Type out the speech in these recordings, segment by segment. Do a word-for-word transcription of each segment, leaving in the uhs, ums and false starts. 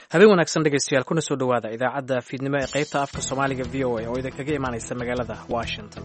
habeen wanaagsan dhegaystayaal kuna soo dhowaada idaacadda fiidnimo ee qaybta afka soomaaliga v o a oo idinkaga imaanaysa magaalada washington.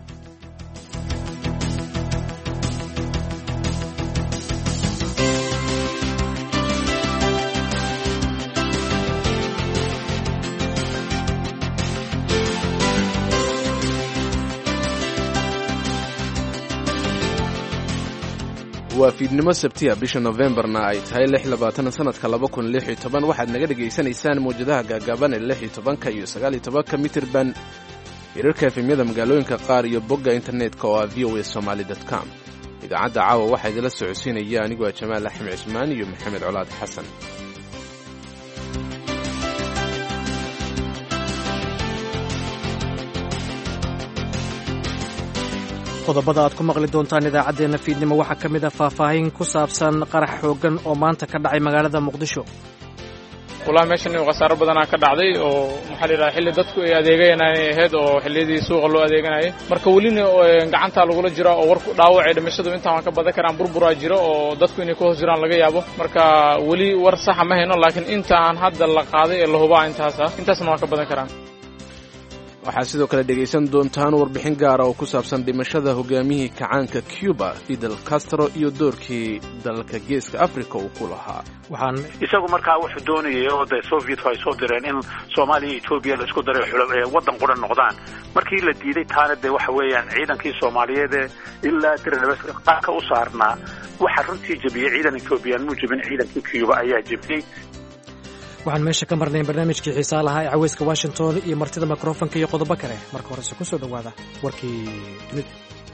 waa fiidnimo sabtiya bisha Novembarna ay tahay lix iyo labaatan sanadka laba kun lix iyo toban. waxaad naga dhageysanaysaan mowjadaha gaagaaban ee lix iyo tobanka iyo sagaal iyo tobanka mitirban hirarka efemyada magaalooyinka qaar iyo bogga internetka oo ah v o a somali dot com. idaacadda caawa waxaa idila socodsiinaya anigoo ah Jamaal Axmed Cismaan iyo Maxamed Colaad Xasan. qodobada aad ku maqli doontaan idaacaddeenna fiidnimo waxaa ka mid ah faahfaahin ku saabsan qarax xooggan oo maanta ka dhacay magaalada muqdisho. walaa meeshan khasaaro badanaa ka dhacday oo maxaa la yidhaha xilli dadku ay adeeganayeen ahayd oo xilliyadii suuqa loo adeeganayay marka welina gacanta lagula jira oo warku dhaawacay dhimashadu intaan waan ka badan karaan burburaa jiro oo dadku inay ku hoos jiraan laga yaabo marka weli war saxa ma hayno laakiin inta aan hadda la qaaday ee la hubaa intaasa intaasna waan ka badan karaan. waxaa sidoo kale dhegaysan doontaan warbixin gaara oo ku saabsan dhimashada hogaamiyihii kacaanka Cuba Fidel Castro iyo doorkii dalka geeska Afrika uu ku lahaa. waxaan isagu markaa wuxuu doonayay oo de Soviet ay soo direen in Soomaaliya iyo Ethiopia la isku daray xulub ee wadan quran noqdaan markii la diiday taana de waxa weeyaan ciidankii Soomaaliyeed ilaa tirada qaadka u saarnaa waxa runtii jabiyay ciidan Ethiopian mu jabin ciidankii Cuba ayaa jabiyay. waxaan meesha ka marnay barnaamijkii xiisaa lahaa ee caweyska Washington iyo martida mikrofonka iyo qodobo kale marka horese ku soo dhowaada warkii dunida.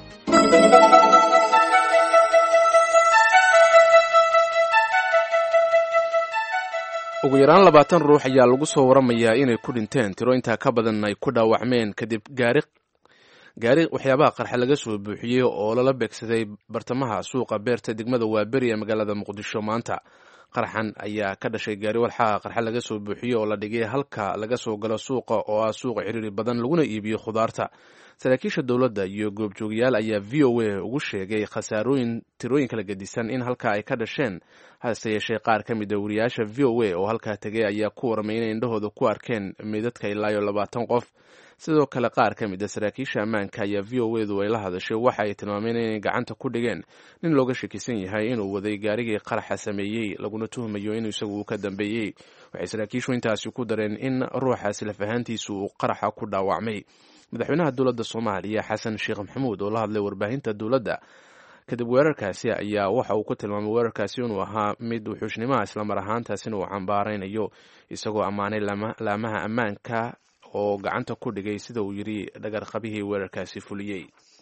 ugu yaraan labaatan ruux ayaa lagu soo waramayaa inay ku dhinteen tiro intaa ka badan ay ku dhaawacmeen kadib gaari gaari waxyaabaha qarxa laga soo buuxiyey oo lala beegsaday bartamaha suuqa beerta degmada Waaberi ee magaalada Muqdisho maanta. qaraxan ayaa ka dhashay gaari walxaha qarxa laga soo buuxiyey oo la dhigay halka laga soo galo suuqa oo ah suuqa xiriiri badan laguna iibiyo khudaarta. saraakiisha dowladda iyo goobjoogayaal ayaa v o a ugu sheegay khasaarooyin tirooyin kala gedisan in halka ay ka dhasheen hase yeeshee qaar ka mid a wariyaasha v o a oo halkaa tegay ayaa ku waramay inay indhahooda ku arkeen meydadka ilaa iyo labaatan qof. sidoo kale qaar ka mid a saraakiisha ammaanka ayaa v o adu ay la hadashay waxa ay tilmaameen inay gacanta ku dhigeen nin looga shakisan yahay inuu waday gaarigii qaraxa sameeyey laguna tuhmayo inuu isagu ka dambeeyey. waxay saraakiishu intaasi ku dareen in ruuxaasi laf ahaantiisu uu qaraxa ku dhaawacmay. madaxweynaha dowladda Soomaaliya Xasan Sheekh Maxamuud oo la hadlay warbaahinta dowladda kadib weerarkaasi ayaa waxa uu ku tilmaamay weerarkaasi inuu ahaa mid wuxuushnimo isla mar ahaantaasina uu cambaaraynayo isagoo ammaanay laamaha ammaanka oo gacanta ku dhigay sida uu yiri dhagarqabihii weerarkaasi fuliyey.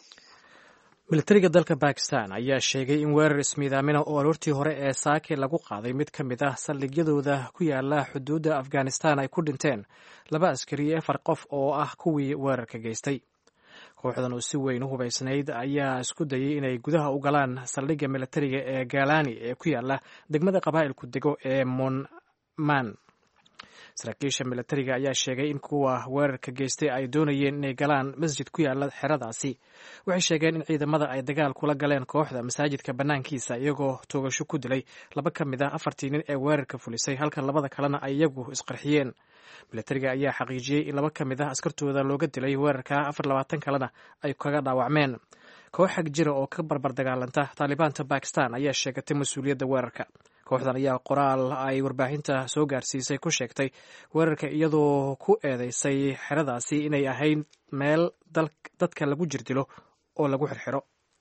militariga dalka Pakistan ayaa sheegay in weerar ismiidaamina oo aroortii hore ee saake lagu qaaday mid ka mid ah saldhigyadooda ku yaala xuduudda Afghanistan ay ku dhinteen laba askari iyo afar qof oo ah kuwii weerarka geystay. kooxdan oo si weyn u hubaysnayd ayaa isku dayay inay gudaha u galaan saldhigga militariga ee Galani ee ku yaala degmada qabaa'ilku dego ee Monman. saraakiisha militariga ayaa sheegay in kuwa weerarka geystay ay doonayeen inay galaan masjid ku yaala xeradaasi. waxay sheegeen in ciidamada ay dagaal kula galeen kooxda masaajidka bannaankiisa iyagoo toogasho ku dilay laba ka mid ah afartii nin ee weerarka fulisay halka labada kalena ay iyagu isqarxiyeen. militariga ayaa xaqiijiyey in laba ka mid ah askartooda looga dilay weerarka afar labaatan kalena ay kaga dhaawacmeen. koox xag jira oo ka barbar dagaalanta Taalibaanta Pakistan ayaa sheegatay mas-uuliyadda weerarka. kooxdan ayaa qoraal ay warbaahinta soo gaarsiisay ku sheegtay weerarka iyadoo ku eedeysay xeradaasi inay ahayd meel dadka lagu jirdilo oo lagu xirxiro.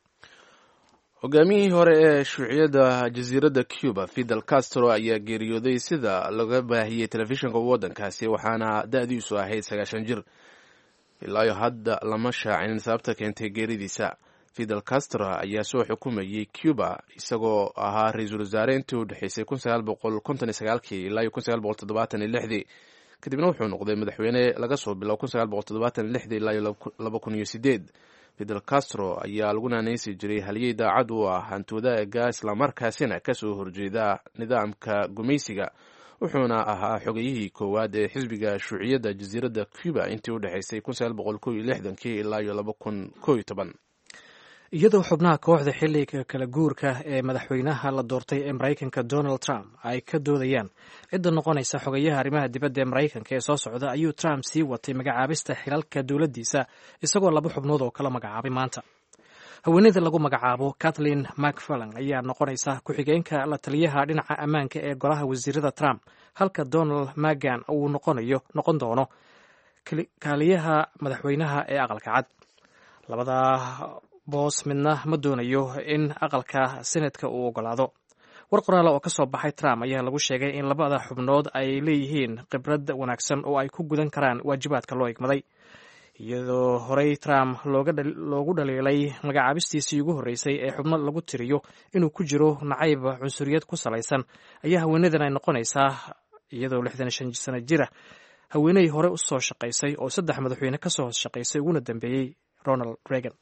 hogaamiyihii hore ee shuuciyadda jasiiradda Cuba Fidel Castro ayaa geeriyooday sida laga baahiyey telefishinka waddankaasi waxaana da'diisu ahayd sagaashan jir. ilaa hadda lama shaacin sababta keentay geeridiisa. Fidel Castro ayaa soo xukumayay Cuba isagoo ahaa ra'iisul wasaare intii u dhaxaysay kun sagaal boqol konton iyo sagaalkii ilaa kun sagaal boqol toddobaatan iyo lixdii. kadibna wuxuu noqday madaxweyne laga soo bilow kun sagaal boqol toddobaatan iyo lixdii ilaa laba kun iyo sideed. Fidel Castro ayaa lagu naanaysi jiray halyey daacad u ah hantoodaga isla markaasina ka soo horjeeda nidaamka gumaysiga. wuxuuna ahaa xogayihii koowaad ee xisbiga shuuciyadda jasiiradda Cuba intii u dhaxaysay kun sagaal boqol kow iyo lixdankii ilaa laba kun kow iyo toban. iyadoo xubnaha kooxda xilliga kala guurka ee madaxweynaha la doortay ee maraykanka donald trump ay ka doodayaan cidda noqonaysa xogayaha arrimaha dibadda ee maraykanka ee soo socda ayuu trump sii watay magacaabista xilalka dowladdiisa isagoo laba xubnood oo kala magacaabay maanta haweeneyda lagu magacaabo kathleen macfarlane ayaa noqonaysa ku-xigeenka la taliyaha dhinaca ammaanka ee golaha wasiirada trump halka donald magan uu noqonayo noqon doono kaaliyaha madaxweynaha ee aqalka cad labada boos midna ma doonayo in aqalka senatka uu ogolaado war qoraala oo ka soo baxay trump ayaa lagu sheegay in labada xubnood ay leeyihiin khibrad wanaagsan oo ay ku gudan karaan waajibaadka loo igmaday iyadoo horey trump loogu dhaliilay magacaabistiisii ugu horreysay ee xubno lagu tiriyo inuu ku jiro nacayb cunsuriyad ku salaysan ayaa haweeneydan ay noqonaysaa iyadoo lixdan shan sano jira haweeney hore u soo shaqaysay oo saddex madaxweyne ka soo shaqaysay uguna dambeeyey ronald reagan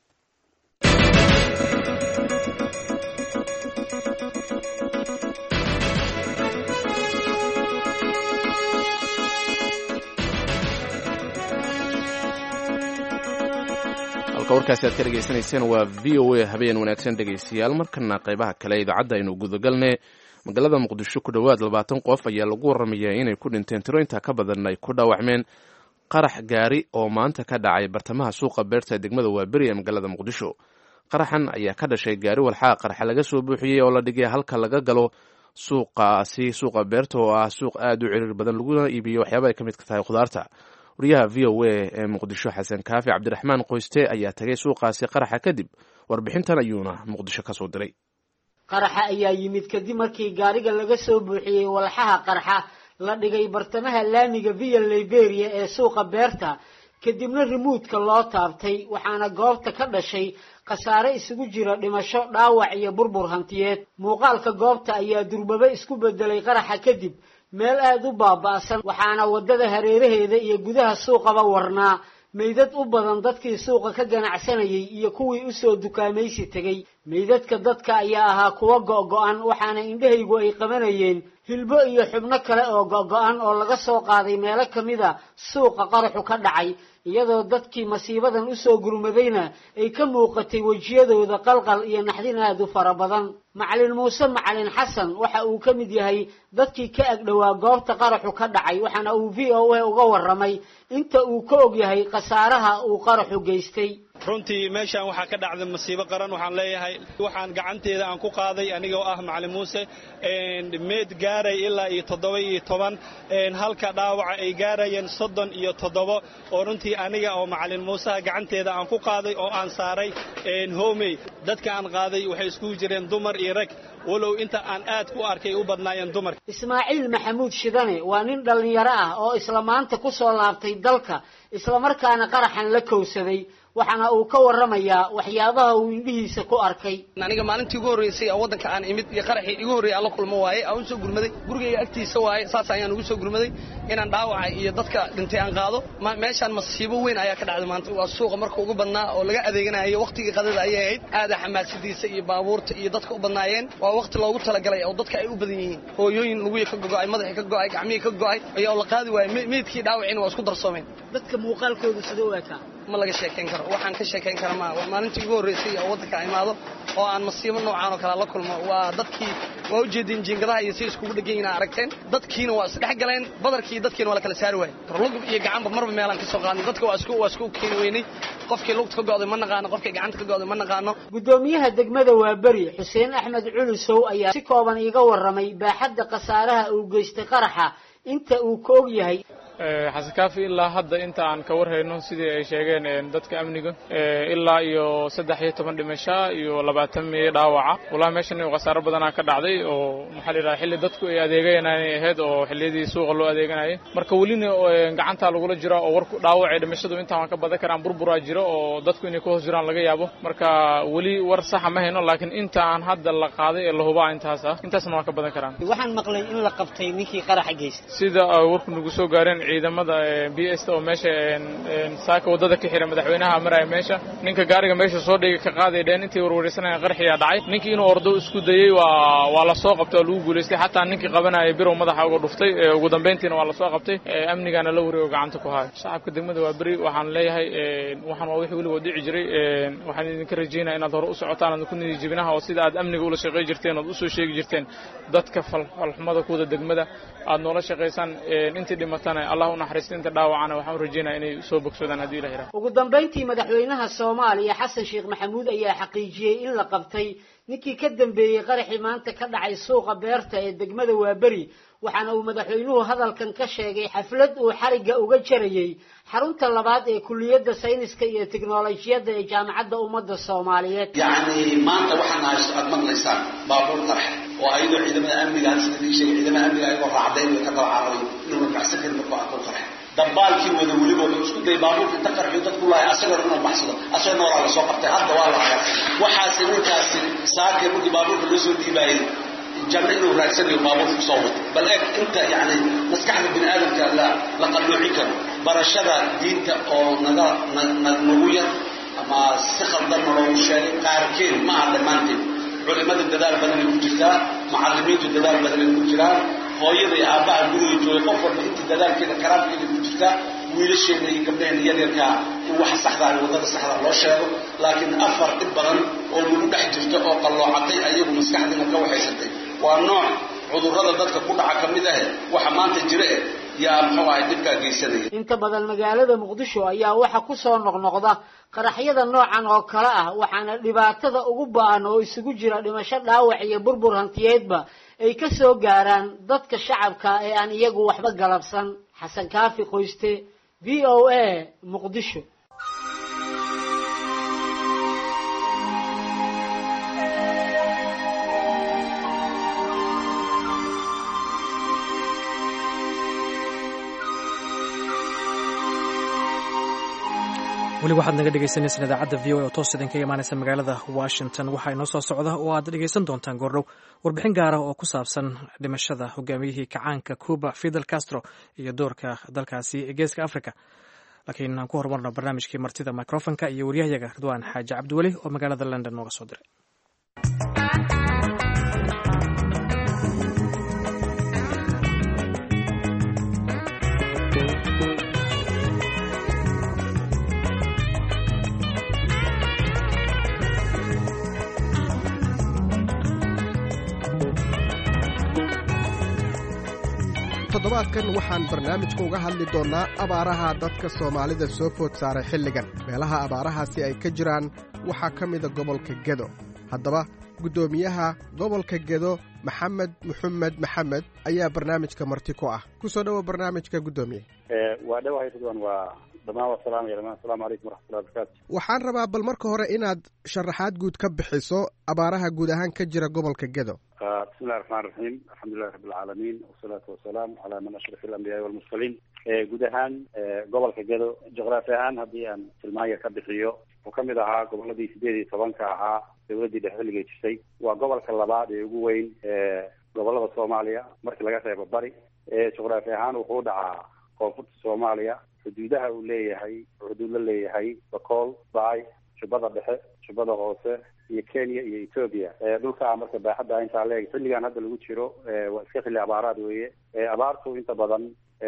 halka warkaasi aad ka dhegaysanayseen waa v o a habeen wanaagsan dhegaystayaal markana qaybaha kale idaacadda aynu gudagalne magaalada muqdisho ku dhowaad labaatan qof ayaa lagu waramayaa inay ku dhinteen tiro intaa ka badan ay ku dhaawacmeen qarax gaari oo maanta ka dhacay bartamaha suuqa beerta degmada waaberi ee magaalada muqdisho qaraxan ayaa ka dhashay gaari walxaa qaraxa laga soo buuxiyey oo la dhigay halka laga galo suuqaasi suuqa beerta oo ah suuq aad u ciriir badan laguna iibiyo waxyaaba ay ka mid ka tahay khudaarta wariyaha v o a ee muqdisho xasan kaafi cabdiraxmaan qoyste ayaa tagay suuqaasi qaraxa kadib warbixintan ayuuna muqdisho ka soo diray qaraxa ayaa yimid kadib markii gaariga laga soo buuxiyey walxaha qarxa la dhigay bartamaha laamiga via liberia ee suuqa beerta kadibna rimuudka loo taabtay waxaana goobta ka dhashay khasaare isugu jira dhimasho dhaawac iyo burbur hantiyeed muuqaalka goobta ayaa durbaba isku bedelay qaraxa kadib meel aad u baaba'san waxaana wadada hareeraheeda iyo gudaha suuqaba warnaa meydad u badan dadkii suuqa ka ganacsanayay iyo kuwii u soo dukaamaysi tegay meydadka dadka ayaa ahaa kuwa go'go'an waxaana indhahaygu ay qabanayeen hilbo iyo xubno kale oo go'go'an oo laga soo qaaday meelo ka mid a suuqa qaraxu ka dhacay iyadoo dadkii masiibadan u soo gurmadayna ay ka muuqatay wejiyadooda qalqal iyo naxdin aad u fara badan macalin muuse macalin xasan waxa uu ka mid yahay dadkii ka agdhowaa goobta qaraxu ka dhacay waxaana uu v o a uga warramay inta uu ka og yahay khasaaraha uu qaraxu geystay runtii meeshaan waxaa ka dhacday masiibo qaran waxaan leeyahay waxaan gacanteeda aan ku qaaday anigoo ah macalin muuse meed gaaray ilaa iyo toddoba iyo toban halka dhaawaca ay gaarayeen soddon iyo toddoba oo runtii aniga oo macalin muuseha gacanteeda aan ku qaaday oo aan saaray homey dadka aan qaaday waxay iskugu jireen dumar iyo rag walow inta aan aad ku arkay u badnaayeen dumar ismaaciil maxamuud shidane waa nin dhallinyaro ah oo isla maanta ku soo laabtay dalka isla markaana qaraxan la kowsaday waxaana uu ka warramayaa waxyaabaha uu indhihiisa ku arkay aniga maalintii ugu horreysay oo waddanka aan imid iyo qaraxii igu horreeyay aan la kulmo waaye aan u soo gurmaday gurigayga agtiisa waaye saas ayaan ugu soo gurmaday inaan dhaawaca iyo dadka dhintay aan qaado meeshaan masiibo weyn ayaa ka dhacday maanta waa suuqa marka ugu badnaa oo laga adeeganayo waqtigii qadada ayay ahayd aada xamaasadiisa iyo baabuurta iyo dadka u badnaayeen waa waqti loogu talagalay oo dadka ay u badan yihiin hooyooyin luguya ka gogo'ay madaxii ka go'ay gacmihii ka go'ay ayaa la qaadi waayay meydkii dhaawacina waa isku darsoomeen dadka muuqaalkooda sidoo u ekaa ma laga sheekayn karo waxaan ka sheekayn kara ma waa maalintii ugu horreysay oo waddanka imaado oo aan masiibo noocaan oo kale la kulmo waa dadkii waa u jeedin jiingadaha iyo si iskugu dhegan yihiin aragteen dadkiina waa isdhex galeen badarkii dadkiina waa la kala saari waayey lugub iyo gacanba marba meelaan ka soo qaadnay dadka waa isku waa isku keeni weynay qofkii lugta ka go'day ma naqaano qofkii gacanta ka go'day ma naqaano gudoomiyaha degmada Waaberi Xuseen Axmed Culusow ayaa si kooban iga warramay baaxadda khasaaraha uu geystay qaraxa inta uu ka og yahay xasan kaafi ilaa hadda inta aan ka warhayno sidii ay sheegeen dadka amniga ilaa iyo saddex iyo toban dhimasho iyo labaatan miya dhaawaca walaa meeshan uu khasaaro badan ka dhacday oo maxaa la yiraahdaa xilli dadku ay adeegayaan ahayd oo xilliyadii suuqa loo adeeganayay marka welina gacanta lagula jiro oo warku dhaawacay dhimashadu inta aan ka badan karaan burbura jiro oo dadku inay ku hoos jiraan laga yaabo marka weli war sax ma hayno laakiin inta aan hadda la qaaday ee la hubaa intaas ah intaasna waa ka badan karaan waxaan maqlay in la qabtay ninkii qaraxa geystay sida warku nagu soo gaareen ciidamada b s oo meesha saaka wadada ka xiray madaxweynaha maraya meesha ninka gaariga meesha soo dhigay ka qaaday dheen intii warwarsanay qarxiya dhacay ninkii inuu ordo isku dayay waa waa la soo qabtay oo lagu guuleystay xataa ninkii qabanayay birow madaxa uga dhuftay ugu dambeyntiina waa la soo qabtay amnigana la wareego gacanta ku hayo shacabka degmada waa bari waxaan leeyahay waxaan waa wixii wali wadi jiray waxaan idinka rajeynayaa inaad hore u socotaan aad ku nidi jibinaha oo sida aad amniga ula shaqeey jirteen oo u soo sheegi jirteen dadka falxumada kuwada degmada aad noola shaqeysaan intii dhimatana Allah u naxariisto inta dhaawacana waxaan rajeynayaa inay soo bogsadaan hadii la helo ugu dambeyntii madaxweynaha Soomaaliya Xasan Sheekh Maxamuud ayaa xaqiijiyay in la qabtay ninkii ka dambeeyay qaraxii maanta ka dhacay suuqa beerta ee degmada Waabari waxaana uu madaxweynuhu hadalkan ka sheegay xaflad uu xariga uga jarayay xarunta labaad ee kulliyadda sayniska iyo tiknoolajiyadda ee jaamacadda ummadda Soomaaliyeed yani maanta waxaan aad maqlaysaan baabuur qarax oo ayadoo ciidamada amniga sida sheegay ciidamada amniga ay raacdeen ka dalcaaray inuu baxsan karin markuu qarax dabaalkii wada waliba isku day baabuurka inta qarxiyo dadku laay asaga inuu baxsado asaga noolaa la soo qabtay hadda waa la hayaa waxaas ninkaasi saakay markii baabuurka loo soo dhiibayay janno inuu raadsanayo baabuurka soo wado bal eeg inta yani maskaxda bini aadamka la la qalluuci karo barashada diinta oo naga nagu yar ama si khaldan loogu sheegay qaarkeed ma aha dhammaanteed culimada dadaal badan ay ku jirtaa macallimiintu dadaal badan ay ku jiraan hooyada iyo aabbaha guriga jooga qof walba inta dadaalkeeda karaamkeeda ku jirtaa wiilasheena iyo gabdhaheena yaryarka in wax saxda ah wadada saxda loo sheego laakiin afar dhib badan oo lagu dhex jirto oo qalloocatay ayagu maskaxdina ka waxaysatay waa nooc cudurrada dadka ku dhaca ka mid ah waxa maanta jira eh yaa muxuu ahay dhibka geysanaya inta badan magaalada Muqdisho ayaa waxa ku soo noqnoqda qaraxyada noocan oo kala ah waxaana dhibaatada ugu baahan oo isugu jira dhimasho dhaawac iyo burbur hantiyeedba ay ka soo gaaraan dadka shacabka ee aan iyagu waxba galabsan Xasan Kaafi Qoyste V O A Muqdisho weli waxaad naga dhegaysaneysaan idaacadda v o a oo toos idinka imaanaysa magaalada washington waxaa inoo soo socda oo aad dhegaysan doontaan goordhow warbixin gaara oo ku saabsan dhimashada hogaamiyihii kacaanka cuba fidel castro iyo doorka dalkaasi ee geeska africa laakiin aan ku horumarno barnaamijkii martida microfonka iyo waryahayaga ridwaan xaaji cabdiweli oo magaalada london nooga soo diray toddobaadkan waxaan barnaamijka uga hadli doonnaa abaaraha dadka soomaalida soo food saaray xilligan meelaha abaarahaasi ay ka jiraan waxaa ka mida gobolka gedo haddaba guddoomiyaha gobolka gedo maxamed muxamed maxamed ayaa barnaamijka marti ku ah ku soo dhowo barnaamijka guddoomiye waa dhawahay ridwan waa dhammaan waa salaamaya dhammaan asalaamu calaykum waraxmatullahi wabarakaatu waxaan rabaa bal marka hore inaad sharaxaad guud ka bixiso abaaraha guud ahaan ka jira gobolka gedo bismi illahi raxmaan raxiim alxamdulilahi rabbi alcaalamiin wasalaatu wasalaamu calaa man ashraf alambiyaai walmursaliin guud ahaan gobolka gedo juqraafi ahaan haddii aan tilmaanya ka bixiyo wuxuu ka mid ahaa goboladii sideed iyo tobanka ahaa dowladdii dhex xilligay jirtay waa gobolka labaad ee ugu weyn gobolada soomaaliya markii laga reebo bari juqraafi ahaan wuxuu dhacaa koonfurta soomaaliya xuduudaha uu leeyahay xuduud la leeyahay bakool baay jubbada dhexe jubbada hoose iyo kenya iyo ethoobia dhulkaa marka baaxadda intaa leeg xilligan hadda lagu jiro waa iska xilli abaaraad weeye abaartu inta badan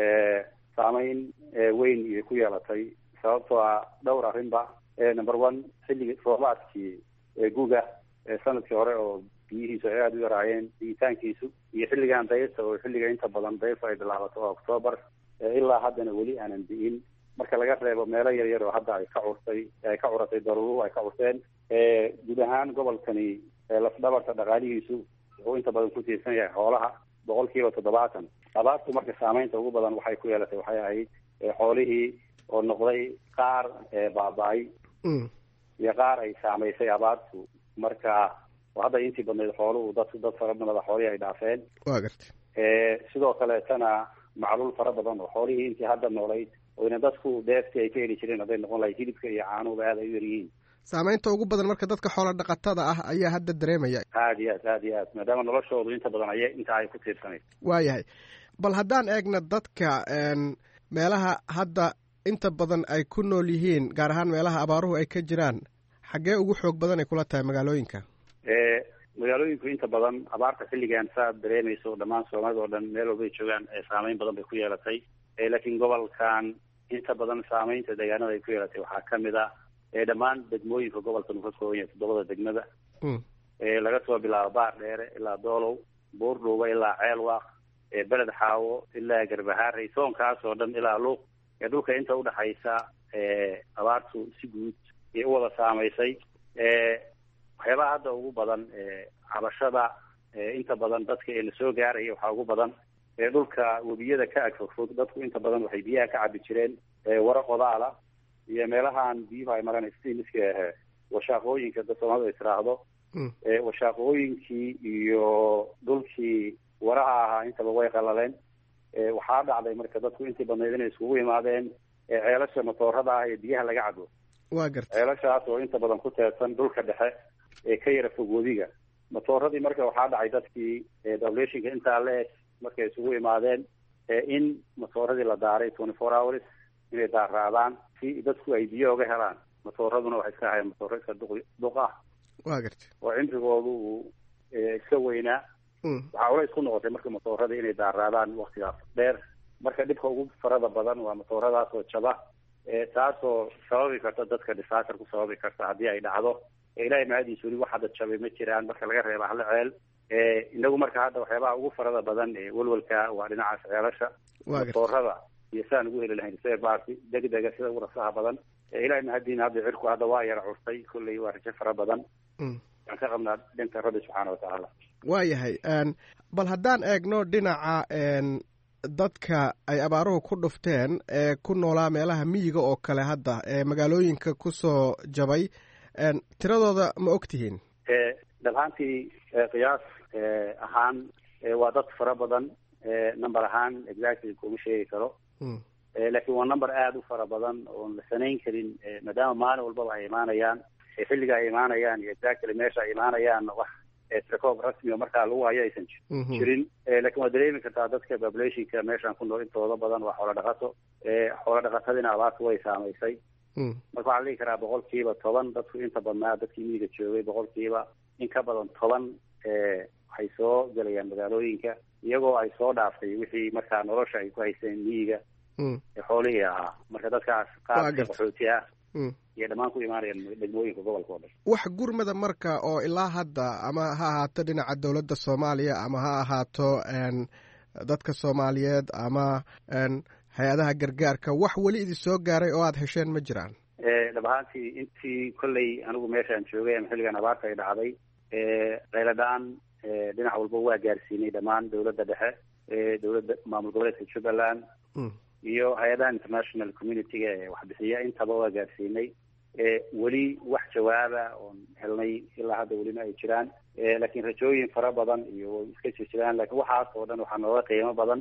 saameyn weyn iyo ku yeelatay sababtoo ah dhowr arrinba number one xilligii roobaadkii guga sanadkii hore oo biyihiisu ay aada u yaraayeen digitaankiisu iyo xilligan daysta oo xilliga inta badan dayfu ay bilaabato oo octoobar ilaa haddana weli aanan di'in marka laga reebo meelo yar yar oo hadda ay ka curtay ay ka curatay daruuruhu ay ka curteen guud ahaan gobolkani lafdhabarta dhaqaalihiisu wuxuu inta badan ku tiirsan yahay xoolaha boqol kiiba toddobaatan abaartu marka saameynta ugu badan waxay ku yeelatay waxay ahayd xoolihii oo noqday qaar baaba-ay iyo qaar ay saamaysay abaartu marka hadda intii badnayd xooluhu dad dad fara badan xoolihii ay dhaafeen waa gartay sidoo kaleetana macluul fara badan oo xoolihii intii hadda noolayd oyna dadku deeftii ay ka heli jireen hadday noqon lahay hilibka iyo caanuhuba aada ay u yaryihiin saameynta ugu badan marka dadka xoola dhaqatada ah ayaa hadda dareemaya aada iyo aad aada iyo aad maadaama noloshoodu inta badan ay intaa ay ku tiirsanayd waayahay bal haddaan eegna dadka meelaha hadda inta badan ay ku nool yihiin gaar ahaan meelaha abaaruhu ay ka jiraan xaggee ugu xoog badan ay kula tahay magaalooyinka? magaalooyinku inta badan abaarta xilligan saaad dareemayso dhammaan soomaalida oo dhan meel walbay joogaan saameyn badan bay ku yeelatay laakiin gobolkan inta badan saameynta deegaanada ay ku yeelatay waxaa kamid ah dhammaan degmooyinka gobolkan uu ka kooban yahay toddobada degmada laga soo bilaabo baar dheere ilaa doolow buurdhuuba ilaa ceelwaaq beled xaawo ilaa garbahaarey soonkaas oo dhan ilaa luuq dhulka inta udhaxaysa abaartu si guud ay u wada saamaysay waxyaabaha hadda ugu badan cabashada inta badan dadka ee lasoo gaaraya waxaa ugu badan dhulka webiyada ka agfogfog dadku inta badan waxay biyaha ka cabi jireen wara qodaala iyo meelahaan biyuhu ay maraan stimiska ahe washaaqooyinka dad soomaalida ay tiraahdo washaaqooyinkii iyo dhulkii waraha ahaa intaba way qalaleen waxaa dhacday marka dadku intii badnayd inay iskugu imaadeen ceelasha matoorada ah ee biyaha laga cabo waa garta ceelashaas oo inta badan ku teedsan dhulka dhexe ee ka yara fog wadiga matooradii marka waxaa dhacay dadkii populationka intaa le-eg markay isugu imaadeen in matooradii la daaray twenty four hours inay daaraadaan si dadku ay biyo oga helaan matooraduna waxay iska ahayen matooro iska duq duq ah waa garta oo cimrigoodu uu iska weynaa waxaa ula isku noqotay marka matooradii inay daaraadaan waktigaas dheer marka dhibka ugu farada badan waa matooradaas oo jaba taasoo sababi karta dadka disaster ku sababi karta haddii ay dhacdo ilaahay mahadiisa weli wax hadda jabay ma jiraan marka laga reeba hal ceel inagu marka hadda waxyaabaha ugu farada badan welwelka waa dhinacaas ceelasha matoorada iyo saan ugu heli lahayn sebaarti degdega sida ugu rasaha badan ilaahay mahadiina hadda cirku hadda waa yara curtay kolley waa rajo fara badan aan ka qabnaa dhanka rabbi subxaana watacaala waa yahay bal haddaan eegno dhinaca dadka ay abaaruhu ku dhufteen ee ku noolaa meelaha miyiga oo kale hadda ee magaalooyinka kusoo jabay tiradooda ma og tihiin dhabhaantii qiyaas ahaan waa dad fara badan number ahaan exactly kuma sheegi karo laakiin waa number aada u fara badan oon la sanayn karin maadaama maalin walbaba ay imaanayaan xilliga ay imaanayaan iyo exactly meesha ay imaanayaan wax tracoob rasmi o markaa lagu hayo aysan jirin lakin waa dareemi kartaa dadka populationka meeshaan ku nool intooda badan waa xoola dhaqato xoola dhaqatadina abaarta way saamaysay marka waxaa la dhihi karaa boqol kiiba toban dadku inta badnaa dadkii miyiga joogay boqol kiiba in ka badan toban waxay soo gelayaan magaalooyinka iyagoo ay soo dhaaftay wixii markaa nolosha ay ku haysteen miyiga xoolihii ahaa marka dadkaas qaabka qaxooti ah iyo dhammaan ku imaanayaan degmooyinka gobolka oo dhan wax gurmada marka oo ilaa hadda ama ha ahaato dhinaca dowladda soomaaliya ama ha ahaato dadka soomaaliyeed ama hay-adaha gargaarka wax weli idin soo gaaray oo aada hesheen ma jiraan dhab ahaantii intii kolley anigu meeshaan joogay ama xilligan abaarta ay dhacday qayladhaan dhinac walba waa gaarsiinay dhammaan dowladda dhexe dowladda maamul goboleedka jubbaland iyo hay-adaha international community-ga ee waxbixiya intaba waa gaarsiinay weli wax jawaaba oon helnay ilaa hadda welina ay jiraan laakiin rajooyin fara badan iyo way iska jir jiraan lakin waxaas oo dhan waxaa nooga qiimo badan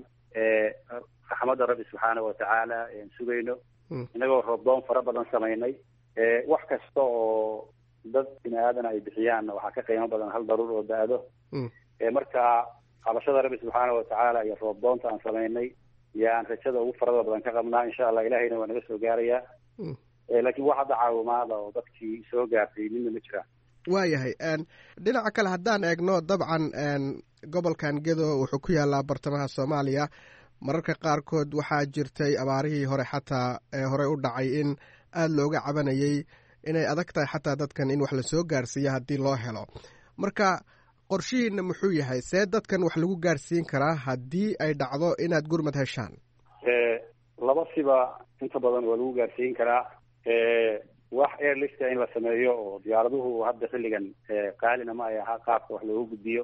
raxmadda rabbi subxaana watacaala aan sugayno inagoo roobdoon fara badan samaynay wax kasta oo dad bini aadan ay bixiyaanna waxaa ka qiimo badan hal daruur oo da-do marka qabashada rabbi subxaana watacaala iyo roobdoonta aan samaynay yaan rajada ugu farada badan ka qabnaa insha allah ilahayna waa naga soo gaarayaa laakiin wax hadda caawimaada oo dadkii soo gaartay midna ma jiraan waayahay dhinaca kale haddaan eegno dabcan gobolkan gedo wuxuu ku yaalaa bartamaha soomaaliya mararka qaarkood waxaa jirtay abaarihii hore xataa ee horey u dhacay in aada looga cabanayay inay adag tahay xataa dadkan in wax lasoo gaarsiiya haddii loo helo marka qorshihiina muxuu yahay see dadkan wax lagu gaarsiin karaa haddii ay dhacdo inaad gurmad heshaan laba siba inta badan waa lagu gaarsiin karaa wax airlifta in la sameeyo oo diyaaraduhu hadda xilligan qaalina ma ay ahaa qaabka wax loogu gudbiyo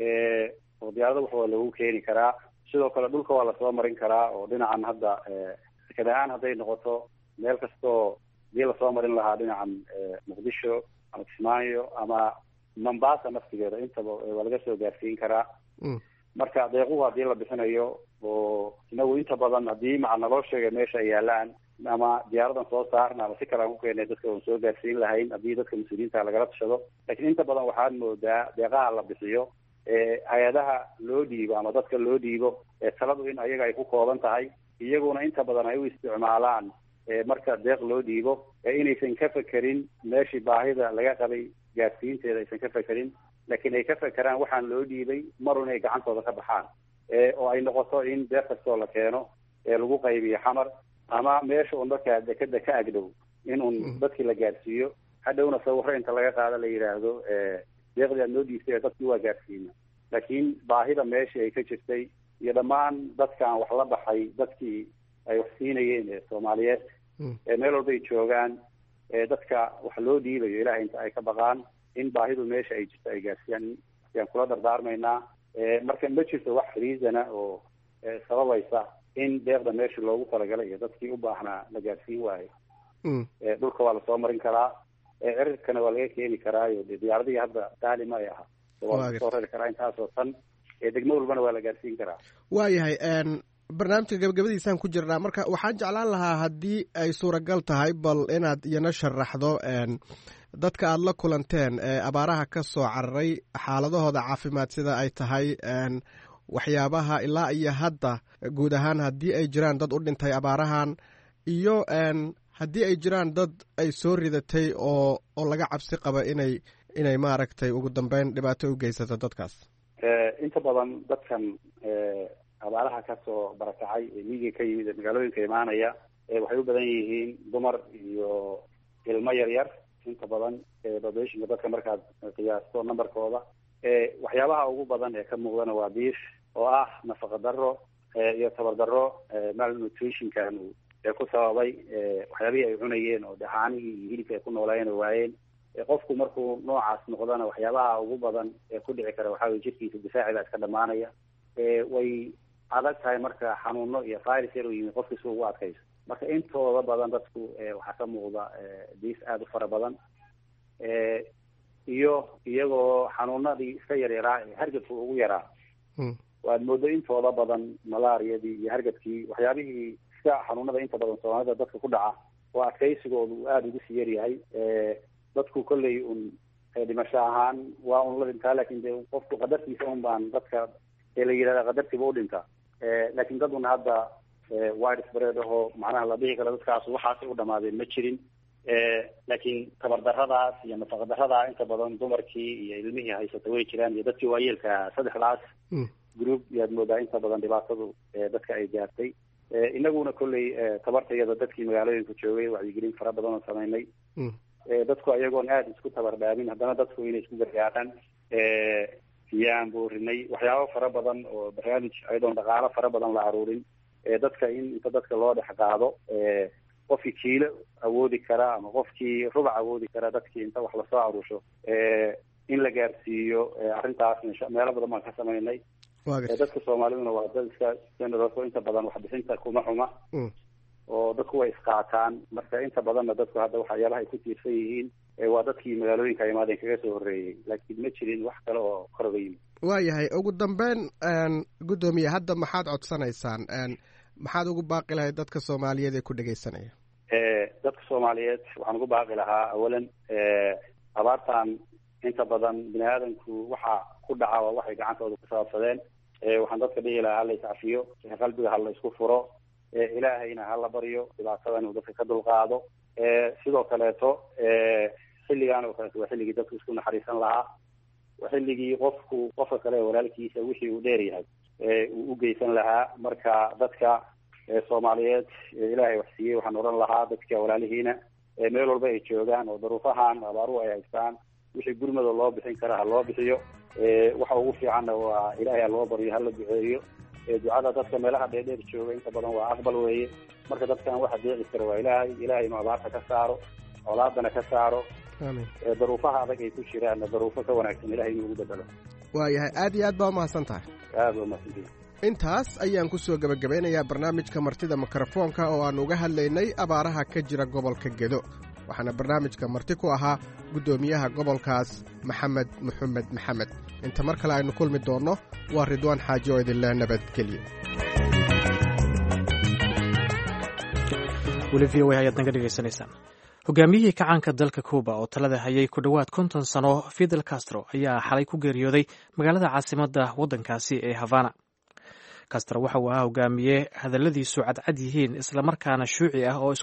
oo diyaarada wax waa loogu keeni karaa sidoo kale dhulka waa lasoo marin karaa oo dhinacan hadda deked ahaan hadday noqoto meel kastoo hadii lasoo marin lahaa dhinacan muqdisho ama kismaayo ama mombasa naftigeeda intaba waa laga soo gaarsiin karaa marka deequhu haddii la bixinayo oo inagu inta badan haddii maca naloo sheegay meesha ay yaalaan ama diyaaradan soo saarna ama si kale aan ku keenay dadka oon soo gaarsiin lahayn haddii dadka mas-uuliyiinta lagala tashado lakiin inta badan waxaad moodaa deeqaha la bixiyo hay-adaha loo dhiibo ama dadka loo dhiibo taladu in ayaga ay ku kooban tahay, iyaguna inta badan ay u isticmaalaan marka deeq loo dhiibo inaysan ka fekerin meeshii baahida laga qabay gaarsiinteeda aysan ka fekerin, laakiin ay ka fekeraan waxaan loo dhiibay mar un ay gacantooda ka baxaan, oo ay noqoto in deeq kastoo la keeno lagu qaybiyo xamar ama meesha un markaa dekeda ka agdhow in un dadkii la gaarsiiyo, hadhowna sawiro inta laga qaado la yidhaahdo deeqdii aad noo dhiibtay dadkii waa gaarsiina. laakiin baahida meeshii ay ka jirtay iyo dhammaan dadkaan wax la baxay dadkii ay wax siinayeen ee soomaaliyeed meel walbay joogaan, dadka wax loo dhiibayo ilahay inta ay ka baqaan in baahidu meesha ay jirto ay gaarsiiyaan ayaan kula dardaarmaynaa. marka ma jirto wax reasona oo sababaysa in deeqda meeshii loogu talagalay iyo dadkii u baahnaa la gaarsiin waayo. dhulka waa lasoo marin karaa, cirirkana waa laga keeni karaayo de diyaaradihii hadda taalima ay ahaa waa lasoo rari karaa intaasoo tan, degmo walbana waa la gaarsiin karaa. waayahay barnaamijka gabagabadiisaan ku jirnaa, marka waxaan jeclaan lahaa haddii ay suuragal tahay bal inaad iyana sharaxdo dadka aada la kulanteen abaaraha ka soo cararay xaaladahooda caafimaad sida ay tahay, waxyaabaha ilaa iyo hadda guud ahaan haddii ay jiraan dad u dhintay abaarahan iyo haddii ay jiraan dad ay soo ridatay oo oo laga cabsi qaba inay inay maaragtay ugu dambeyn dhibaato u geysato dadkaas. inta badan dadkan abaaraha kasoo barakacay ee miyiga ka yimid ee magaalooyinka imaanaya waxay u badan yihiin dumar iyo ilmo yar yar. inta badan populationka dadka markaad qiyaasto numberkooda, waxyaabaha ugu badan ee ka muuqdana waa biish oo ah nafaqa daro iyo tabar daro malnutritionkan ee ku sababay waxyaabihii ay cunayeen oo dhacaanihii iyo hilibka ay ku noolayeen oo waayeen. qofku markuu noocaas noqdana waxyaabaha ugu badan ee ku dhici kara waxaa weye jirkiisa difaaci baa iska dhamaanaya, way adag tahay marka xanuuno iyo virus yar u yimid qofki si ugu adkayso. marka intooda badan dadku waxaa ka muuqda diis aada u fara badan, iyo iyagoo xanuunadii iska yaryaraa ee hargabka ugu yaraa waad moodo intooda badan malaariyadii iyo hargabkii waxyaabihii iska xanuunada inta badan soomaalida dadka ku dhaca oo adkaysigooda uu aada ugu sii yaryahay. dadku kolley un dhimasho ahaan waa un la dhintaa, laakin de qofku qadartiisa un baan dadka la yidhahda qadartiiba u dhinta, laakin dad un hadda wide spread ahoo macnaha la dhihi karo dadkaas waxaasay u dhamaadeen ma jirin. laakiin tabardaradaas iyo nafaqadaradaa inta badan dumarkii iyo ilmihii haysata way jiraan iyo dadkii waayeelka saddexdaas group yaad moodaa inta badan dhibaatadu dadka ay gaartay. inaguna kolley tabartayada dadkii magaalooyinka joogay wacyigelin fara badan oo samaynay, dadku ayagoon aada isku tabar dhaabin haddana dadku inay isku gargaaraan yaan boorinay. waxyaabo fara badan oo barnaamij ayadoon dhaqaalo fara badan la aruurin, dadka in inta dadka loo dhex qaado qofkii kiilo awoodi kara ama qofkii rubac awoodi kara dadkii inta wax lasoo aruusho in la gaarsiiyo arrintaas meelo badan baan ka samaynay. dadka soomaaliduna waa dad iska generalko inta badan waxbixinta kuma xuma oo dadku way isqaataan. marka inta badanna dadku hadda waxyaalaha ay ku tiirsan yihiin waa dadkii magaalooyinka imaadeen kaga soo horreeyey, laakiin ma jirin wax kale oo koroga yimid. waayahay ugu dambeyn guddoomiye hadda maxaad codsanaysaan, maxaad ugu baaqi lahayd dadka soomaaliyeed ee ku dhegaysanaya? dadka soomaaliyeed waxaan ugu baaqi lahaa awalan abaartan inta badan bini aadamku waxa ku dhaca waa waxay gacantooda ku saabsadeen. waxaan dadka dhihi lahaa hala iscafiyo, qalbiga hala isku furo, ilaahayna hala baryo dhibaatadan uu dadka ka dulqaado. sidoo kaleeto xilligan oo kaleeto waa xilligii dadku isku naxariisan lahaa, waa xilligii qofku qofka kale walaalkiisa wixii uu dheer yahay uu u geysan lahaa. marka dadka soomaaliyeed ilaahay wax siiyey waxaan odhan lahaa dadka walaalihiina meel walba ay joogaan oo daruufahan abaaruhu ay haystaan wixii gurmada loo bixin kara ha loo bixiyo. waxa ugu fiicanna waa ilaahay ha loo baryo hala duceeyo. ducada dadka meelaha dheerdheer jooga inta badan waa aqbal weeye. marka dadkan waxa deeci kara waa ilaahay, ilaahay inuu abaarta ka saaro, colaadana ka saaro, daruufaha adag ay ku jiraan daruufo ka wanaagsan ilahay inuu ugu bedelo. waayahay aad iyo aad baa umahadsan tahay. aada waa umahadsantihi. intaas ayaan ku soo gebagabeynayaa barnaamijka martida mikrofoonka oo aan uga hadlaynay abaaraha ka jira gobolka gedo. waxaana barnaamijka marti ku ahaa guddoomiyaha gobolkaas maxamed maxamed maxamed. inta mar kale aynu kulmi doonno waa ridwaan xaaji oo idinleh nabadgelyo. weli v o a ayaad naga dhegaysanaysaan. hogaamiyihii kacaanka dalka cuba oo talada hayay ku dhowaad konton sano fidel castro ayaa xalay ku geeriyooday magaalada caasimadda waddankaasi ee havana. castro waxa uu ahaa hogaamiye hadalladiisu cadcad yihiin islamarkaana shuuci ah oo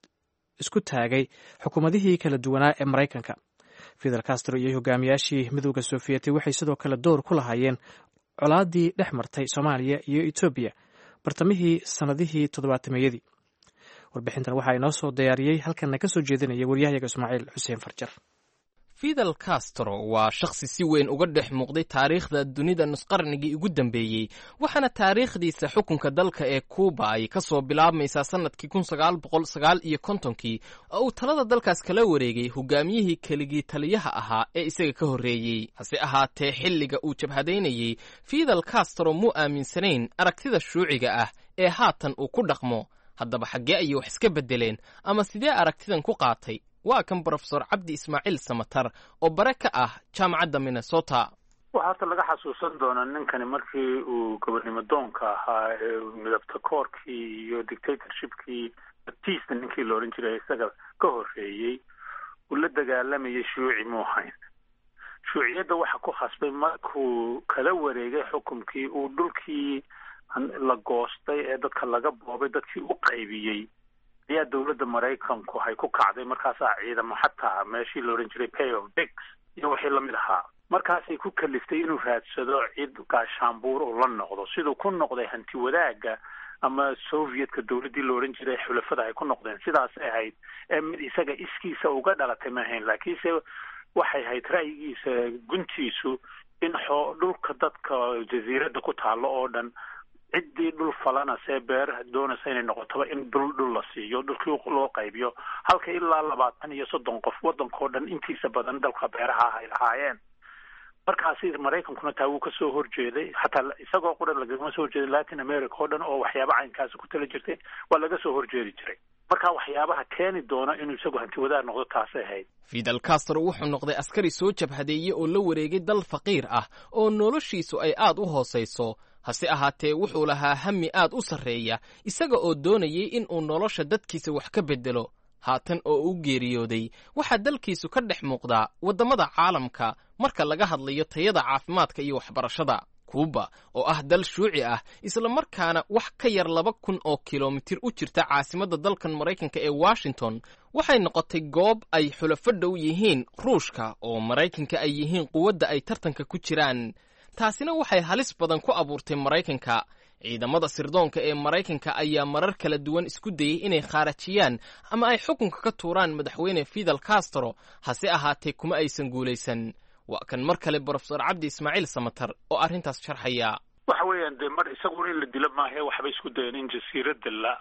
isku taagay xukuumadihii kala duwanaa ee maraykanka. fidel castro iyo hogaamiyaashii midowda sofiyeeti waxay sidoo kale door ku lahaayeen colaadii dhex martay soomaaliya iyo etoobiya bartamihii sannadihii toddobaatameyadii. warbixintan waxaa inoo soo diyaariyey halkanna ka soo jeedinaya waryahayaga ismaaciil xuseen farjar. fidel castro waa shakhsi si weyn uga dhex muuqday taariikhda dunida nusqarnigii ugu dambeeyey, waxaana taariikhdiisa xukunka dalka ee kuuba ay ka soo bilaabmaysaa sannadkii kun sagaal boqol sagaal iyo kontonkii oo uu talada dalkaas kala wareegay hogaamiyihii keligii taliyaha ahaa ee isaga ka horreeyey. hase ahaatee xilliga uu jabhadaynayey, fidel castro muu aaminsanayn aragtida shuuciga ah ee haatan uu ku dhaqmo. haddaba xaggee ayay wax iska beddeleen ama sidee aragtidan ku qaatay? waa kan brofesor cabdi ismaaciil samatar oo bare ka ah jaamacadda minnesota. waxaa horta laga xasuusan doonaa ninkani markii uu gobernimo doonka ahaa ee midabta koorkii iyo dictatorshipkii batista ninkii la odhan jiray isaga ka horreeyey uu la dagaalamayay shuuci muu hayn. shuuciyadda waxa ku khasbay markuu kala wareegay xukunkii uu dhulkii la goostay ee dadka laga boobay dadkii u qaybiyey ayaa dowladda maraykanku hay ku kacday. markaasaa ciidamo xataa meeshii la odhan jiray pay of bigs iyo wixii lamid ahaa markaasay ku kaliftay inuu raadsado cid gaashaanbuur uu la noqdo siduu ku noqday hanti wadaagga ama sovietka dowladdii la odhan jiray xulafada ay ku noqdeen. sidaasay ahayd ee mid isaga iskiisa uga dhalatay ma ahayn, laakiinse waxay ahayd ra'yigiisa guntiisu in xoo dhulka dadka jasiiradda ku taallo oo dhan ciddii dhul falana see beeraha doonaysa inay noqotoba in dhul dhul la siiyo dhulkii loo qaybiyo, halka ilaa labaatan iyo soddon qof waddankao dhan intiisa badan dalka beeraha ay lahaayeen. markaasi maraykankuna taa wuu ka soo horjeeday, xataa isagoo qura lagama soo horjeeday latin america oo dhan oo waxyaaba caynkaasi ku tala jirtay waa laga soo horjeedi jiray. marka waxyaabaha keeni doona inuu isagu hanti wadaag noqdo taasay ahayd. fidel castro wuxuu noqday askari soo jabhadeeye oo la wareegay dal faqiir ah oo noloshiisu ay aad u hoosayso. hase ahaatee wuxuu lahaa hami aad u sarreeya isaga oo doonayay in uu nolosha dadkiisa wax ka beddelo. haatan oo u geeriyooday waxaa dalkiisu ka dhex muuqdaa waddamada caalamka marka laga hadlayo tayada caafimaadka iyo waxbarashada. kuuba oo ah dal shuuci ah islamarkaana wax ka yar laba kun oo kilomitir u jirta caasimadda dalkan maraykanka ee washington, waxay noqotay goob ay xulafo dhow yihiin ruushka oo maraykanka ay yihiin quwadda ay tartanka ku jiraan. taasina waxay halis badan ku abuurtay maraykanka. ciidamada sirdoonka ee maraykanka ayaa marar kala duwan isku dayey inay khaarajiyaan ama ay xukunka ka tuuraan madaxweyne fidel castro, hase ahaatee kuma aysan guulaysan. waa kan mar kale brofesor cabdi ismaaciil samatar oo arrintaas sharxaya. waxa weeyaan dee mar isaguna in la dilo maahe waxbay isku dayeen in jasiiradda la